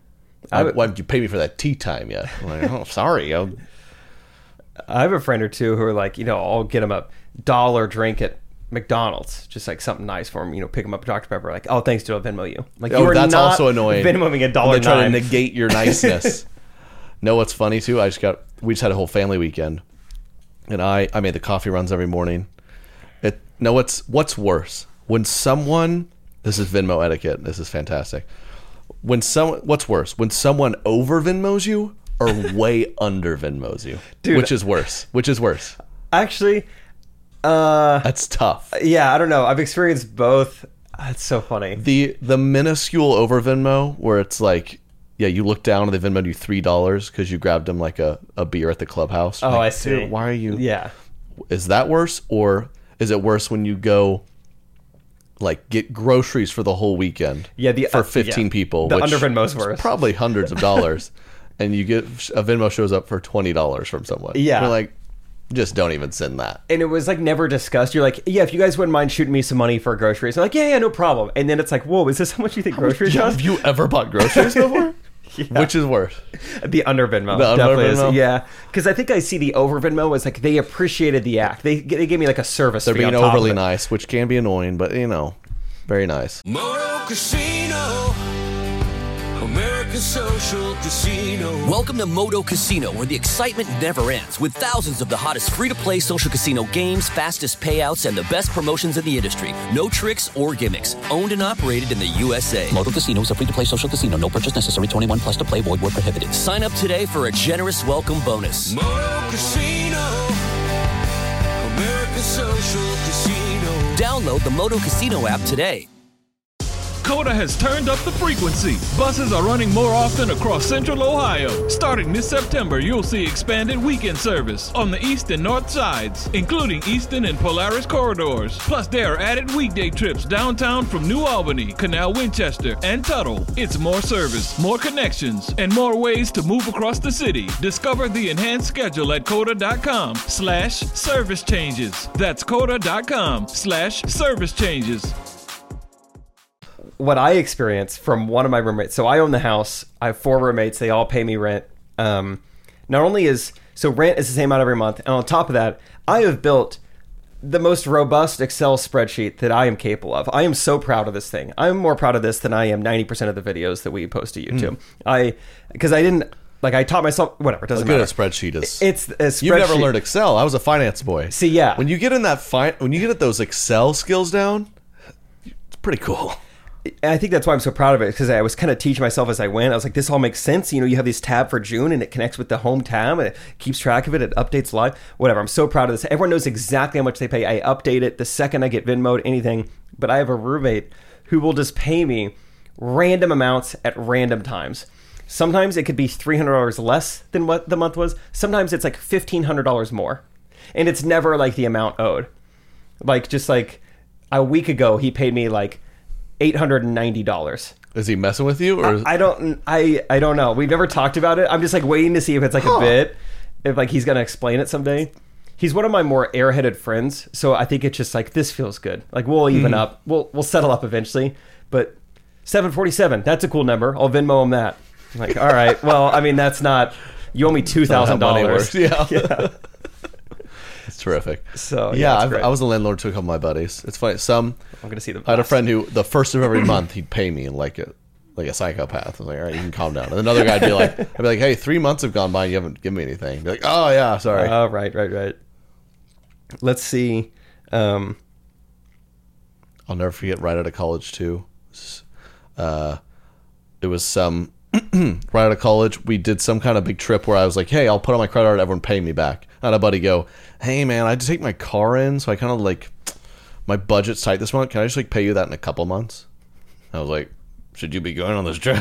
why did you pay me for that tea time yet? I'm like, oh, sorry. I have a friend or two who are like, I'll get them a $1 drink at McDonald's, just like something nice for them, pick them up a Dr. Pepper, like, oh, thanks, dude, I'll Venmo you. Like, you are that's not also annoying. Venmoing $1.09. They try to negate your niceness. Know what's funny too? We just had a whole family weekend, and I made the coffee runs every morning. What's worse? When someone, this is Venmo etiquette, this is fantastic. What's worse? When someone over Venmos you or way under Venmos you? Dude, Which is worse? Actually, that's tough. Yeah, I don't know. I've experienced both. That's so funny. The minuscule over Venmo where it's like, yeah, you look down and they Venmoed you $3 because you grabbed them like a beer at the clubhouse. Oh, like, I see. Dude, why are you? Yeah. Is that worse, or is it worse when you go like get groceries for the whole weekend? Yeah, for 15 people. The which under Venmo's is worse. Probably hundreds of dollars, and you get a Venmo shows up for $20 from someone. Yeah, you're like, just don't even send that. And it was like never discussed. You're like, yeah, if you guys wouldn't mind shooting me some money for groceries, I'm like, yeah, no problem. And then it's like, whoa, is this how much you think groceries cost? Have you ever bought groceries before? Yeah. Which is worse? The under Venmo. The under Venmo? Is. Yeah. Because I think I see the over Venmo was like they appreciated the act. They gave me like a service They're fee being on top overly of it. nice, which can be annoying, but very nice. Moto Casino, America's social casino. Welcome to Moto Casino, where the excitement never ends, with thousands of the hottest free-to-play social casino games, fastest payouts, and the best promotions in the industry. No tricks or gimmicks. Owned and operated in the USA. Moto Casino is a free-to-play social casino. No purchase necessary. 21 plus to play. Void where prohibited. Sign up today for a generous welcome bonus. Moto Casino, America's social casino. Download the Moto Casino app today. Coda has turned up the frequency. Buses are running more often across Central Ohio. Starting this September, you'll see expanded weekend service on the east and north sides, including Eastern and Polaris corridors. Plus, there are added weekday trips downtown from New Albany, Canal Winchester, and Tuttle. It's more service, more connections, and more ways to move across the city. Discover the enhanced schedule at Coda.com/service changes. That's Coda.com/service changes. What I experienced from one of my roommates, so I own the house, I have 4 roommates, they all pay me rent. Not only rent is the same amount every month, and on top of that, I have built the most robust Excel spreadsheet that I am capable of. I am so proud of this thing. I'm more proud of this than I am 90% of the videos that we post to YouTube. Because I didn't, I taught myself, whatever, it doesn't matter. Good at spreadsheet is. It's a spreadsheet. You've never learned Excel. I was a finance boy. See, yeah. When you get in when you get those Excel skills down, it's pretty cool. I think that's why I'm so proud of it, because I was kind of teaching myself as I went. I was like, this all makes sense. You have this tab for June, and it connects with the home tab, and it keeps track of it. It updates live. Whatever. I'm so proud of this. Everyone knows exactly how much they pay. I update it the second I get Venmo'd, anything. But I have a roommate who will just pay me random amounts at random times. Sometimes it could be $300 less than what the month was. Sometimes it's like $1,500 more. And it's never like the amount owed. Just a week ago, he paid me $890. Is he messing with you, or I don't know. We've never talked about it. I'm just waiting to see if it's a bit, if he's gonna explain it someday. He's one of my more airheaded friends, so I think it's just this feels good. We'll even up. We'll settle up eventually. But 747, that's a cool number. I'll Venmo him that. I'm all right. Well, I mean, that's not. You owe me $2,000. Yeah. It's terrific. So I was a landlord to a couple of my buddies. It's funny. I'm gonna see them. I had a friend who the first of every month he'd pay me like a psychopath. I was like, all right, you can calm down. And another guy I'd be like, hey, 3 months have gone by, and you haven't given me anything. I'd be like, oh yeah, sorry. Oh right. Let's see. I'll never forget. Right out of college too. It was some right out of college. We did some kind of big trip where I was like, hey, I'll put on my credit card. Everyone pay me back. I had a buddy go, hey man, I had to take my car in, so I kind of my budget's tight this month. Can I just pay you that in a couple months? I was like, should you be going on this trip?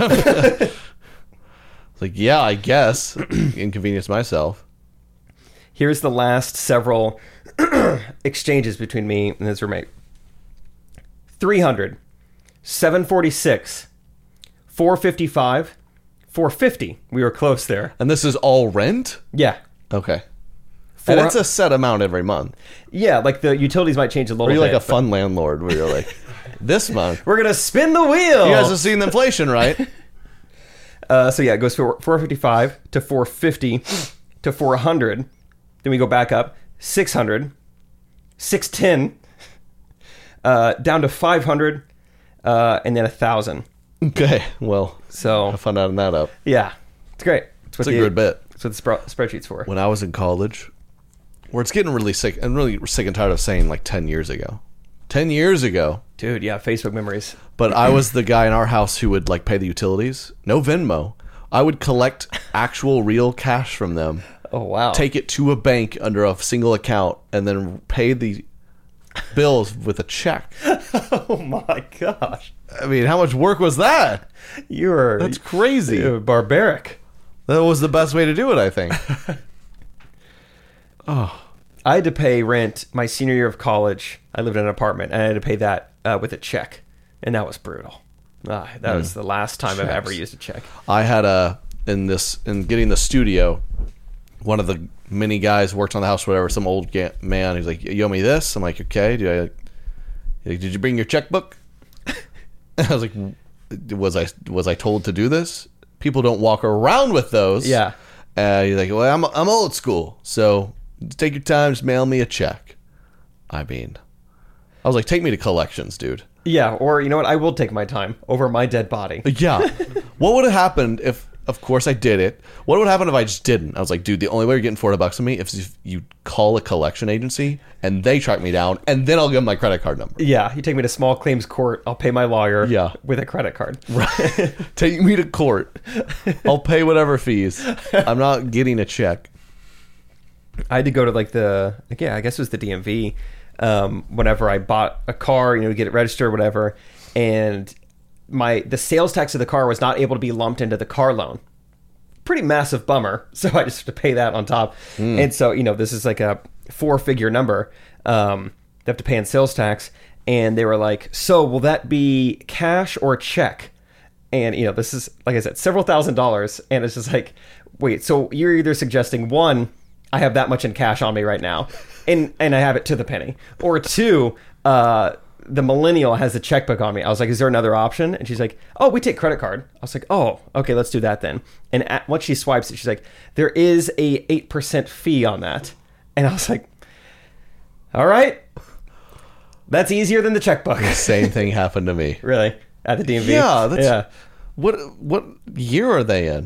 Yeah, I guess. Inconvenience myself. Here's the last several exchanges between me and his roommate. 300, 746, 455, 450. We were close there. And this is all rent? Yeah. Okay. And it's a set amount every month. Yeah, the utilities might change a little bit. Or you're a fun landlord where you're this month we're going to spin the wheel. You guys have seen the inflation, right? So yeah, it goes from 455 to 450 to 400. Then we go back up 600, 610, down to 500, and then 1,000. Okay, well, so have fun adding that up. Yeah, it's great. It's a good bit. That's what the spreadsheet's for. When I was in college, where it's getting really sick, I'm really sick and tired of saying like 10 years ago. 10 years ago. Dude, yeah, Facebook memories. But I was the guy in our house who would like pay the utilities. No Venmo. I would collect actual real cash from them. Oh, wow. Take it to a bank under a single account and then pay the bills with a check. Oh my gosh. I mean, how much work was that? That's crazy. You were barbaric. That was the best way to do it, I think. Oh. I had to pay rent my senior year of college. I lived in an apartment, and I had to pay that with a check, and that was brutal. That was the last time I've ever used a check. I had in getting the studio, one of the many guys worked on the house, whatever, some old man. He's like, "You owe me this." I'm like, "Okay." Did you bring your checkbook? I was like, "Was I told to do this? People don't walk around with those." Yeah. He's like, "Well, I'm old school, so take your time, just mail me a check." I mean, I was like, "Take me to collections, dude." Yeah, or you know what? I will take my time over my dead body. Yeah. What would have happened if, of course, I did it? What would happen if I just didn't? I was like, dude, the only way you're getting $400 from me is if you call a collection agency and they track me down, and then I'll give them my credit card number. Yeah, you take me to small claims court. I'll pay my lawyer. Yeah. With a credit card. Right. Take me to court. I'll pay whatever fees. I'm not getting a check. I had to go to I guess it was the DMV. Whenever I bought a car, get it registered or whatever, and the sales tax of the car was not able to be lumped into the car loan. Pretty massive bummer. So I just have to pay that on top. And so, this is like a 4-figure number they have to pay in sales tax. And they were like, so will that be cash or check? And, this is, like I said, several $1,000s. And it's just like, wait, so you're either suggesting, one, I have that much in cash on me right now, and I have it to the penny. Or two, the millennial has a checkbook on me. I was like, is there another option? And she's like, oh, we take credit card. I was like, oh, okay, let's do that then. And once she swipes it, she's like, there is a 8% fee on that. And I was like, all right, that's easier than the checkbook. The same thing happened to me. Really? At the DMV? Yeah. What year are they in?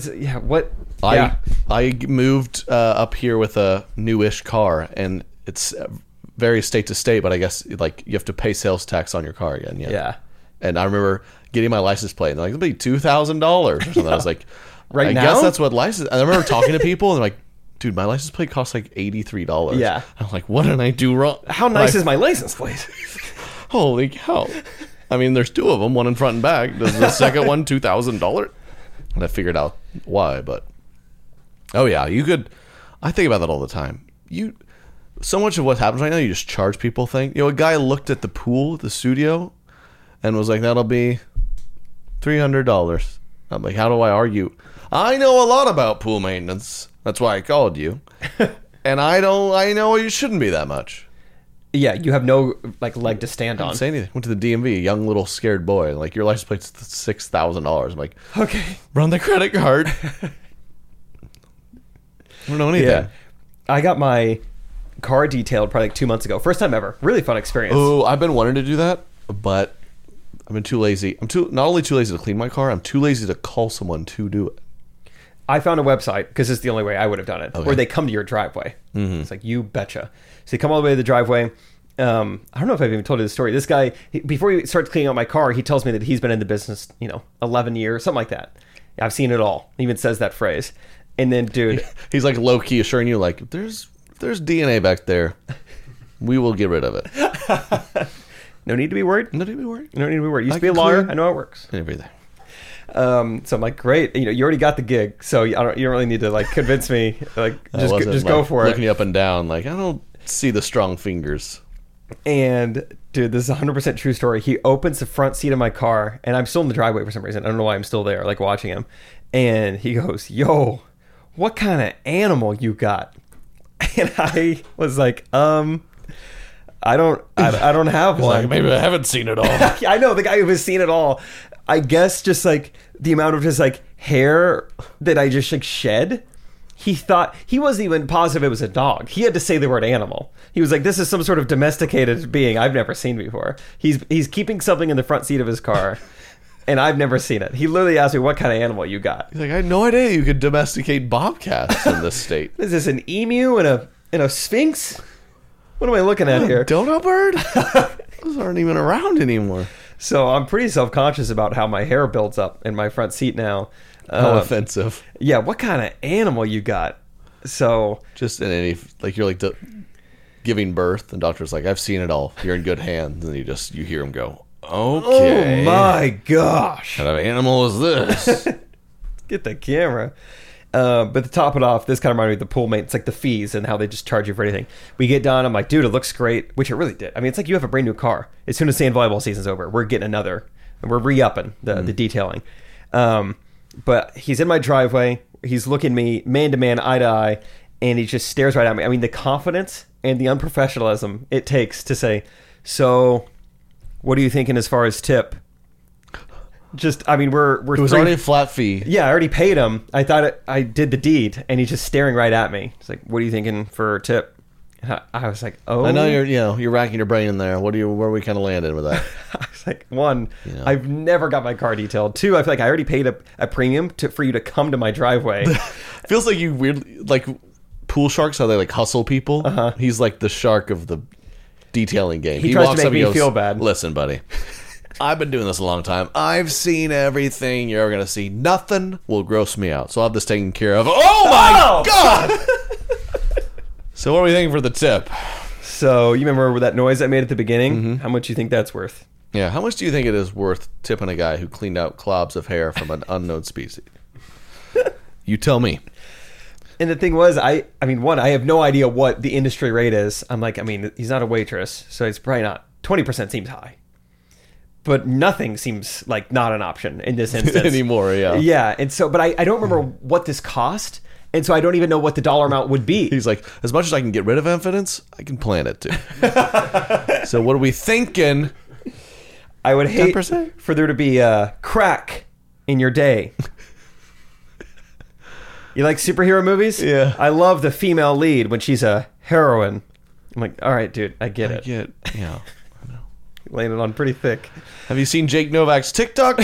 I moved up here with a newish car, and it's varies state to state, but I guess like you have to pay sales tax on your car again. Yeah. And I remember getting my license plate, and they're like, it'll be $2,000 or something. I was like, right now? I guess that's what license. And I remember talking to people, and they're like, dude, my license plate costs like $83. Yeah. I'm like, what did I do wrong? How nice is my license plate? Holy cow. I mean, there's two of them, one in front and back. Does the second one $2,000? And I figured out why, but oh yeah, I think about that all the time. So much of what happens right now, you just charge people things. A guy looked at the pool, the studio, and was like, that'll be $300. I'm like, how do I argue? I know a lot about pool maintenance. That's why I called you. And I know it shouldn't be that much. Yeah, you have no leg to stand on. I didn't say anything. Went to the DMV, a young little scared boy. Like, your license plate's $6,000. I'm like, okay, run the credit card. I don't know anything. Yeah. I got my car detailed probably 2 months ago. First time ever. Really fun experience. Oh, I've been wanting to do that, but I've been too lazy. I'm not only too lazy to clean my car, I'm too lazy to call someone to do it. I found a website, because it's the only way I would have done it, okay, where they come to your driveway. Mm-hmm. It's like, you betcha. So they come all the way to the driveway. I don't know if I've even told you the story. This guy, before he starts cleaning out my car, he tells me that he's been in the business, 11 years, something like that. I've seen it all. He even says that phrase. And then, dude, he's like low-key assuring you, like, there's DNA back there. We will get rid of it. No need to be worried. No need to be worried. No need to be worried. You used to be a lawyer. I know how it works. Everything. So I'm like, great. You already got the gig, so you don't really need to convince me. Just go for it. Looking you up and down, like, I don't see the strong fingers. And dude, this is a 100% true story. He opens the front seat of my car, and I'm still in the driveway for some reason. I don't know why I'm still there, watching him. And he goes, "Yo, what kind of animal you got?" And I was like, I don't have one. Like, maybe I haven't seen it all. I know, the guy who has seen it all. I guess just the amount of just hair that I just like shed. He thought, he wasn't even positive it was a dog. He had to say the word animal. He was like, this is some sort of domesticated being I've never seen before. He's keeping something in the front seat of his car, and I've never seen it. He literally asked me, what kind of animal you got? He's like, I had no idea you could domesticate bobcats in this state. Is this an emu and a sphinx? What am I looking at here? Dodo bird? Those aren't even around anymore. So I'm pretty self-conscious about how my hair builds up in my front seat now. How offensive. Yeah, what kind of animal you got? So just in any, like, you're like giving birth, and doctor's like, I've seen it all. You're in good hands. And you hear him go, okay. Oh my gosh. What kind of animal is this? Get the camera. But to top it off, this kind of reminded me of the pool mate. It's like the fees and how they just charge you for anything. We get done. I'm like, dude, it looks great, which it really did. I mean, it's like you have a brand new car. As soon as sand volleyball season's over, we're getting another. And we're re-upping the detailing. But he's in my driveway. He's looking me man to man, eye to eye, and he just stares right at me. I mean, the confidence and the unprofessionalism it takes to say, so what are you thinking as far as tip? Just, I mean, we're it was already a flat fee. Yeah, I already paid him. I thought I did the deed, and he's just staring right at me. He's like, what are you thinking for tip? And I was like, oh. I know you're racking your brain in there. Where are we kind of landing with that? I was like, one, I've never got my car detailed. Two, I feel like I already paid a premium for you to come to my driveway. Feels like you weirdly, like pool sharks, how they like hustle people. Uh-huh. He's like the shark of the detailing game. He tries to make me feel bad. Listen, buddy. I've been doing this a long time. I've seen everything you're ever going to see. Nothing will gross me out. So I'll have this taken care of. Oh my God! So what are we thinking for the tip? So you remember that noise I made at the beginning? Mm-hmm. How much do you think that's worth? Yeah, how much do you think it is worth tipping a guy who cleaned out clobs of hair from an unknown species? You tell me. And the thing was, I mean, one, I have no idea what the industry rate is. I'm like, I mean, he's not a waitress, so it's probably not. 20% seems high. But nothing seems like not an option in this instance. Anymore, yeah. Yeah, and so, but I don't remember what this cost, and so I don't even know what the dollar amount would be. He's like, as much as I can get rid of evidence, I can plan it too. So what are we thinking? I would hate 10%? for there to be a crack in your day. You like superhero movies? Yeah. I love the female lead when she's a heroine. I'm like, all right, dude, I get it. Yeah. Landed on pretty thick. Have you seen Jake Novak's TikTok?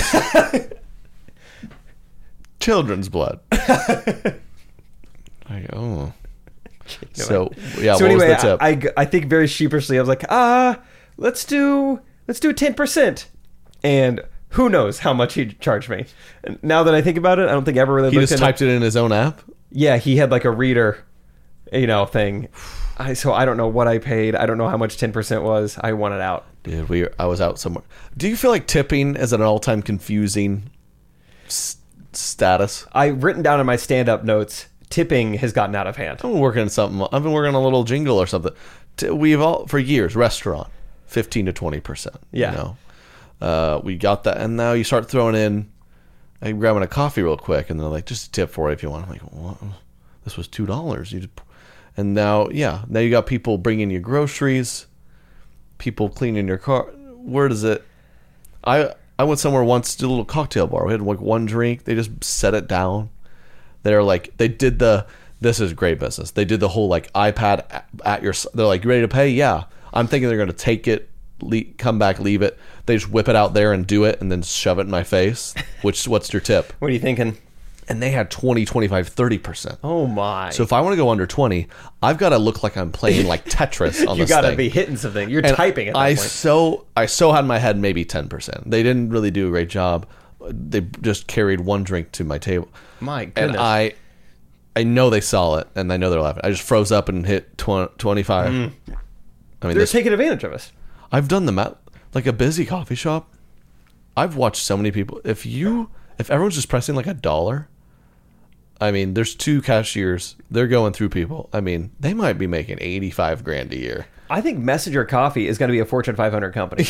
Children's blood. I go, So yeah, so what anyway, was the tip? I think very sheepishly, I was like, let's do 10%. And who knows how much he'd charge me. And now that I think about it, I don't think I ever really he looked just typed it in his own app? Yeah, he had like a reader, thing. So I don't know what I paid. I don't know how much 10% was. I want it out. Dude, I was out somewhere. Do you feel like tipping is an all-time confusing status? I've written down in my stand-up notes, tipping has gotten out of hand. I've been working on something. I've been working on a little jingle or something. We've all, for years, restaurant, 15 to 20%. Yeah. We got that. And now you start throwing in, I'm grabbing a coffee real quick, and they're like, just a tip for it if you want. I'm like, what? This was $2. And now you got people bringing you groceries, people cleaning your car. Where does it? I went somewhere once to a little cocktail bar. We had like one drink. They just set it down. They're like, this is great business. They did the whole like iPad at your, they're like, you ready to pay? Yeah. I'm thinking they're going to take it, come back, leave it. They just whip it out there and do it and then shove it in my face. What's your tip? What are you thinking? And they had 20, 25, 30%. Oh my. So if I want to go under 20, I've got to look like I'm playing like Tetris on this thing. You got to be hitting something. You're typing at that point. I so had in my head maybe 10%. They didn't really do a great job. They just carried one drink to my table. My goodness. And I know they saw it, and I know they're laughing. I just froze up and hit 25. I mean, they're taking advantage of us. I've done the math. Like a busy coffee shop, I've watched so many people. If everyone's just pressing like $1, I mean, there's 2 cashiers. They're going through people. I mean, they might be making $85,000 a year. I think Messenger Coffee is going to be a Fortune 500 company.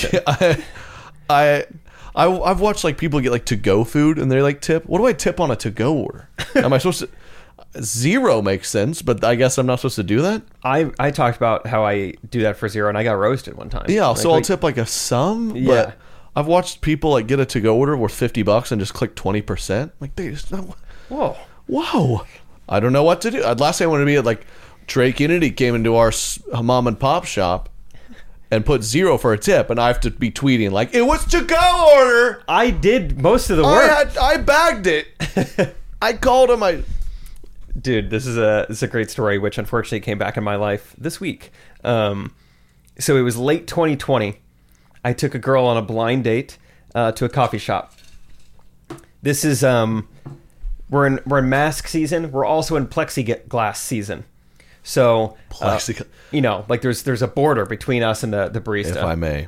I've watched like people get like to-go food, and they're like, tip. What do I tip on a to-go order? Am I supposed to? 0 makes sense, but I guess I'm not supposed to do that. I talked about how I do that for 0, and I got roasted one time. Yeah, so I'll tip like a sum. Yeah. But I've watched people like get a to-go order worth $50 and just click 20%. Like they just whoa. I don't know what to do. Last thing I wanted to be at like Trey Kennedy came into our mom and pop shop and put 0 for a tip, and I have to be tweeting like, it was to-go order. I did most of the work. I bagged it. I called him. Dude, this is a great story, which unfortunately came back in my life this week. So it was late 2020. I took a girl on a blind date to a coffee shop. This is we're in mask season. We're also in plexiglass season. So like there's a border between us and the barista. If I may,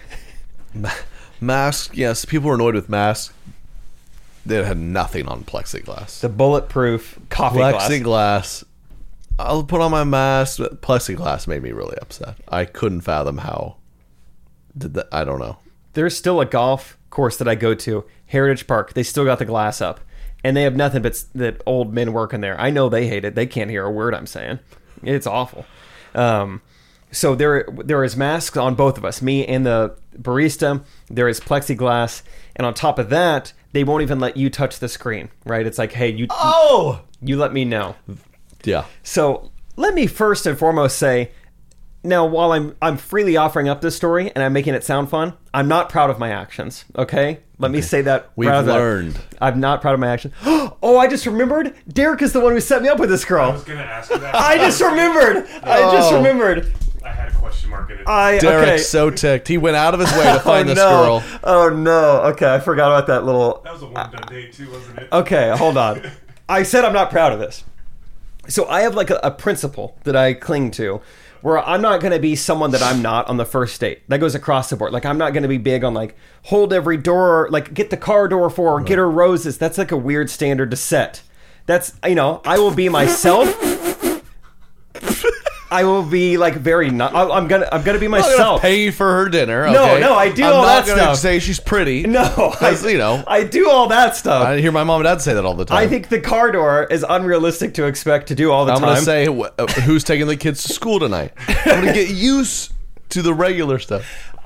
masks. Yes, people were annoyed with masks. They had nothing on plexiglass. The bulletproof coffee plexiglass. I'll put on my mask. But plexiglass made me really upset. I couldn't fathom how did that. I don't know. There's still a golf course that I go to, Heritage Park. They still got the glass up, and they have nothing but that old men working there. I know they hate it. They can't hear a word I'm saying. It's awful. So there is masks on both of us, me and the barista. There is plexiglass, and on top of that, they won't even let you touch the screen. Right? It's like, hey, you let me know. Yeah. So let me first and foremost say, now while I'm freely offering up this story and I'm making it sound fun, I'm not proud of my actions. Okay. Let me say that. We've learned. I'm not proud of my actions. Oh, I just remembered. Derek is the one who set me up with this girl. I was going to ask you that. I just remembered. I had a question mark in it. Derek's so ticked. He went out of his way to find this girl. Oh, no. Okay, I forgot about that little... That was a one-done date, too, wasn't it? Okay, hold on. I said I'm not proud of this. So I have like a principle that I cling to, where I'm not going to be someone that I'm not on the first date. That goes across the board. Like, I'm not going to be big on, like, hold every door, like, get the car door for her, get her roses. That's, like, a weird standard to set. That's, I will be myself. I will be, like, very not... I'm gonna be myself. I'm not gonna pay for her dinner, okay? No, I do all that stuff. I'm not gonna say she's pretty. No. Because, I do all that stuff. I hear my mom and dad say that all the time. I think the car door is unrealistic to expect to do all the time. I'm gonna say, who's taking the kids to school tonight? I'm gonna get used to the regular stuff.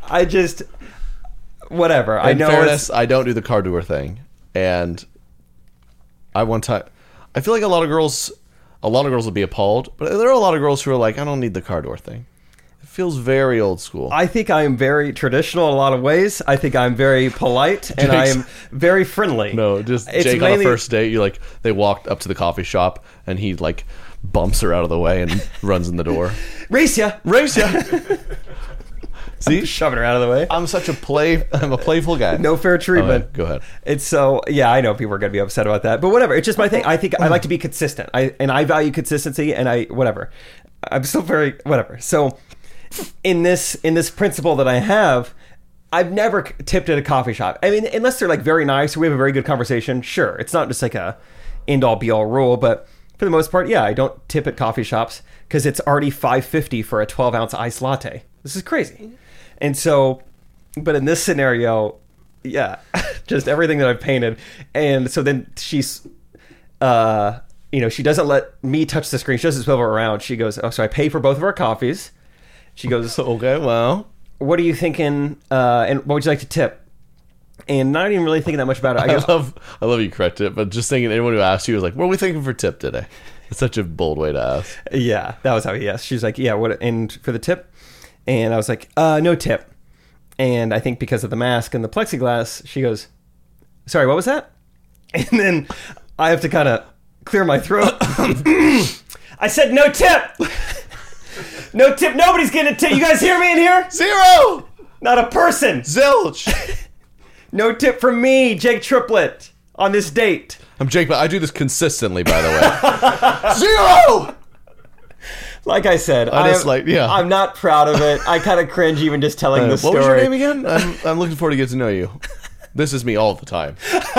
Whatever. In fairness, I don't do the car door thing. And I feel like a lot of girls will be appalled, but there are a lot of girls who are like, I don't need the car door thing. It feels very old school. I think I am very traditional in a lot of ways. I think I'm very polite, and I am very friendly. No, just Jake on a first date, they walked up to the coffee shop, and he like bumps her out of the way and runs in the door. Race ya! See? I'm shoving her out of the way. I'm a playful guy. No fair treatment. Okay, go ahead. It's so, I know people are going to be upset about that, but whatever. It's just my thing. I think I like to be consistent. I value consistency, and I'm still very, whatever. So in this principle that I have, I've never tipped at a coffee shop. I mean, unless they're like very nice, we have a very good conversation. Sure. It's not just like a end all be all rule, but for the most part, I don't tip at coffee shops because it's already $5.50 for a 12-ounce iced latte. This is crazy. And so, but in this scenario, just everything that I've painted. And so then she's, she doesn't let me touch the screen. She doesn't swivel around. She goes, oh, so I pay for both of our coffees. She goes, okay, well, what are you thinking? And what would you like to tip? And not even really thinking that much about it. I love you correct it, but just thinking anyone who asked you was like, what are we thinking for tip today? It's such a bold way to ask. Yeah, that was how he asked. She's like, what? And for the tip? And I was like, no tip. And I think because of the mask and the plexiglass, she goes, sorry, what was that? And then I have to kind of clear my throat. I said, no tip. No tip. Nobody's getting a tip. You guys hear me in here? 0. Not a person. Zilch. No tip from me, Jake Triplett, on this date. I'm Jake, but I do this consistently, by the way. 0. Like I said, I'm not proud of it. I kind of cringe even just telling the story. What was your name again? I'm looking forward to get to know you. This is me all the time.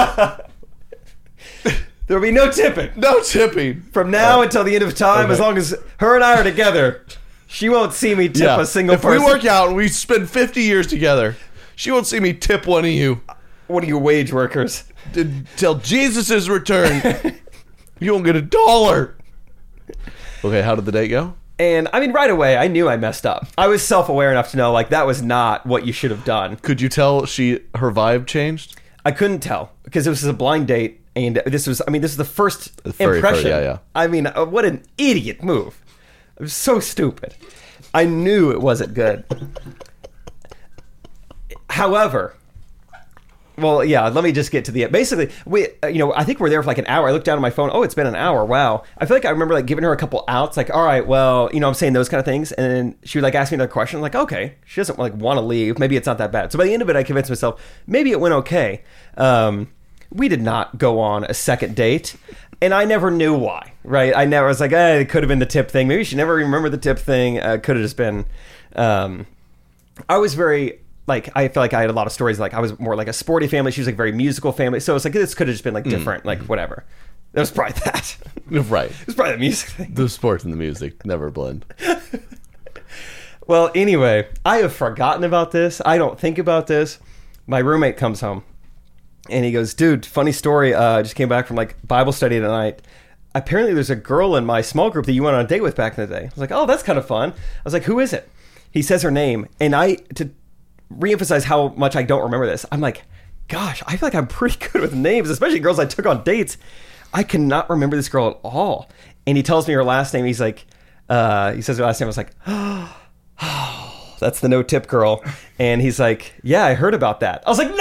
There'll be no tipping. No tipping. From now until the end of time, as long as her and I are together, she won't see me tip a single person. If we work out and we spend 50 years together, she won't see me tip one of you. What are you, wage workers? Till Jesus' return, you won't get $1. Okay, how did the date go? And I mean, right away, I knew I messed up. I was self-aware enough to know, like, that was not what you should have done. Could you tell her vibe changed? I couldn't tell because it was a blind date, and this was the first impression. Yeah. I mean, what an idiot move. It was so stupid. I knew it wasn't good. However, well, yeah, let me just get to the... Basically, I think we're there for like an hour. I looked down at my phone. Oh, it's been an hour. Wow. I feel like I remember like giving her a couple outs. Like, all right, well, I'm saying those kind of things. And then she would like ask me another question. I'm like, okay, she doesn't like want to leave. Maybe it's not that bad. So by the end of it, I convinced myself, maybe it went okay. We did not go on a second date. And I never knew why, right? I was like, it could have been the tip thing. Maybe she never remembered the tip thing. Could have just been... I was very... Like, I feel like I had a lot of stories. Like, I was more like a sporty family. She was like a very musical family. So it's like, this could have just been like different, like whatever. It was probably that. Right. It was probably the music thing. The sports and the music never blend. Well, anyway, I have forgotten about this. I don't think about this. My roommate comes home and he goes, dude, funny story. I just came back from like Bible study tonight. Apparently there's a girl in my small group that you went on a date with back in the day. I was like, oh, that's kind of fun. I was like, who is it? He says her name. And to reemphasize how much I don't remember this, I'm like, gosh, I feel like I'm pretty good with names, especially girls I took on dates. I cannot remember this girl at all. And he tells me her last name. He's like, he says her last name. I was like, oh, that's the no tip girl. And he's like, yeah, I heard about that. I was like,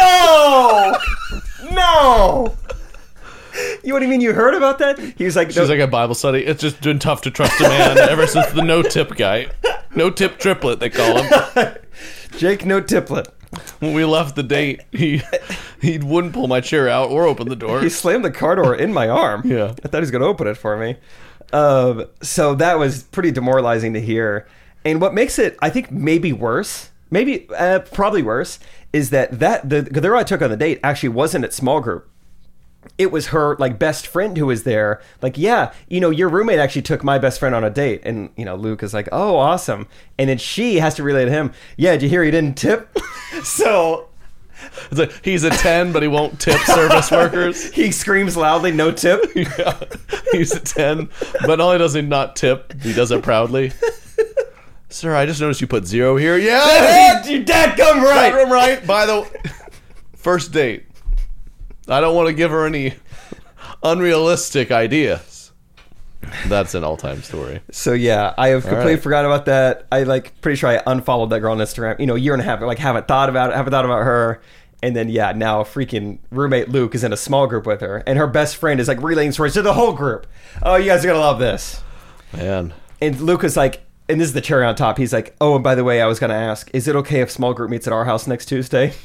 no. What do you mean you heard about that? He was like, she's like a Bible study. It's just been tough to trust a man ever since the no tip guy. No tip triplet, they call him. Jake No Tiplet. When we left the date, he wouldn't pull my chair out or open the door. He slammed the car door in my arm. Yeah. I thought he was going to open it for me. So that was pretty demoralizing to hear. And what makes it, I think, maybe worse, probably worse, is that the girl I took on the date actually wasn't at small group. It was her like best friend who was there. Like, yeah, your roommate actually took my best friend on a date. And, Luke is like, oh, awesome. And then she has to relay to him, yeah, did you hear he didn't tip? So it's like, he's a 10, but he won't tip service workers. He screams loudly, no tip. Yeah, he's a 10, but not only does he not tip, he does it proudly. Sir, I just noticed you put 0 here. Yeah, you dadgum right. Dadgum right. By the way, first date. I don't want to give her any unrealistic ideas. That's an all-time story. So yeah, I have completely forgot about that. I pretty sure I unfollowed that girl on Instagram. A year and a half. Haven't thought about her. And then now freaking roommate Luke is in a small group with her, and her best friend is relaying stories to the whole group. Oh, you guys are gonna love this, man. And Luke is like, and this is the cherry on top. He's like, oh, and by the way, I was gonna ask, is it okay if small group meets at our house next Tuesday?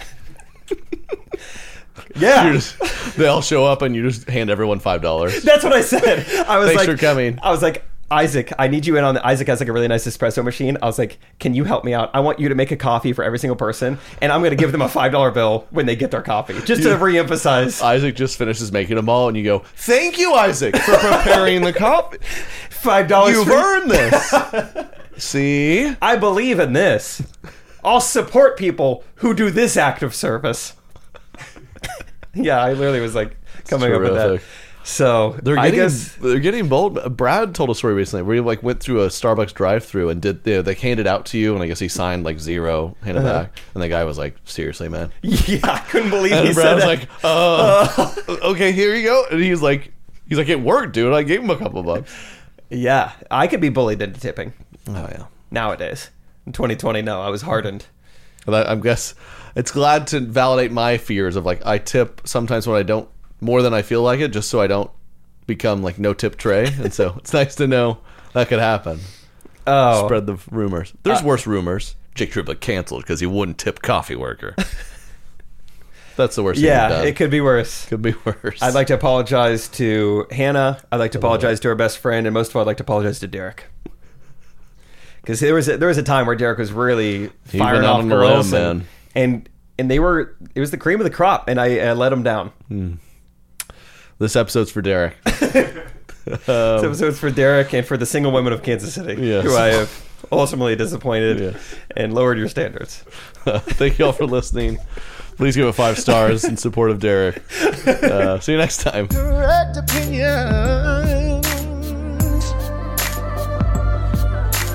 Yeah. They all show up and you just hand everyone $5. That's what I said. I was Thanks for coming. I was like, Isaac, I need you in on the... Isaac has a really nice espresso machine. I was like, can you help me out? I want you to make a coffee for every single person, and I'm going to give them a $5 bill when they get their coffee, just to reemphasize. Isaac just finishes making them all, and you go, thank you, Isaac, for preparing the coffee. $5. You've earned this. See? I believe in this. I'll support people who do this act of service. Yeah, I literally was coming up with that. So they're getting bold. Brad told a story recently where he went through a Starbucks drive-through and they handed out to you, and I guess he signed 0, handed back, and the guy was like, "Seriously, man." Yeah, I couldn't believe and he Brad said was like, "Okay, here you go," and he's like, "It worked, dude. I gave him a couple bucks." Yeah, I could be bullied into tipping. Oh yeah, nowadays in 2020, no, I was hardened. Well, I guess it's glad to validate my fears of I tip sometimes when I don't. More than I feel like it, just so I don't become no tip Trey. And so it's nice to know that could happen. Oh. Spread the rumors. There's worse rumors. Jake Triplet canceled because he wouldn't tip coffee worker. That's the worst thing you've done. It could be worse. Could be worse. I'd like to apologize to Hannah. I'd like to apologize to her best friend. And most of all, I'd like to apologize to Derek. Because there was a time where Derek was really firing off girls. And it was the cream of the crop. And I let him down. This episode's for Derek. This episode's for Derek and for the single women of Kansas City, who I have ultimately disappointed and lowered your standards. Thank you all for listening. Please give it 5 stars in support of Derek. See you next time. Correct opinions.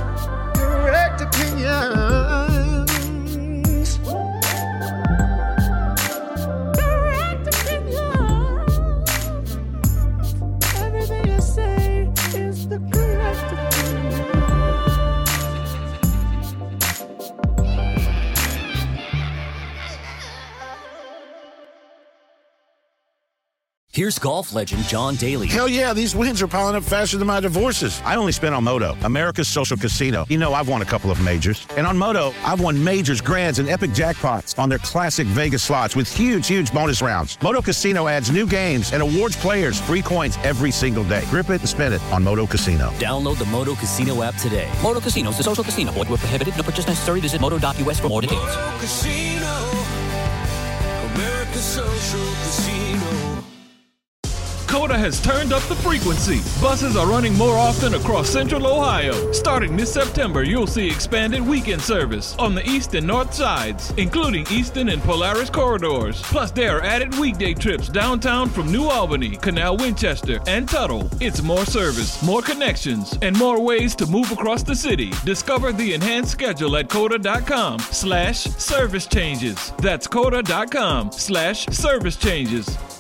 Here's golf legend John Daly. Hell yeah, these wins are piling up faster than my divorces. I only spent on Moto, America's social casino. You know, I've won a couple of majors. And on Moto, I've won majors, grands, and epic jackpots on their classic Vegas slots with huge bonus rounds. Moto Casino adds new games and awards players free coins every single day. Grip it and spin it on Moto Casino. Download the Moto Casino app today. Moto Casino is a social casino. Void where prohibited. No purchase necessary. Visit moto.us for more details. Moto Casino, America's social casino. Coda has turned up the frequency. Buses are running more often across Central Ohio. Starting this September, you'll see expanded weekend service on the east and north sides, including Eastern and Polaris corridors. Plus, there are added weekday trips downtown from New Albany, Canal Winchester, and Tuttle. It's more service, more connections, and more ways to move across the city. Discover the enhanced schedule at coda.com/service changes. That's coda.com/service changes.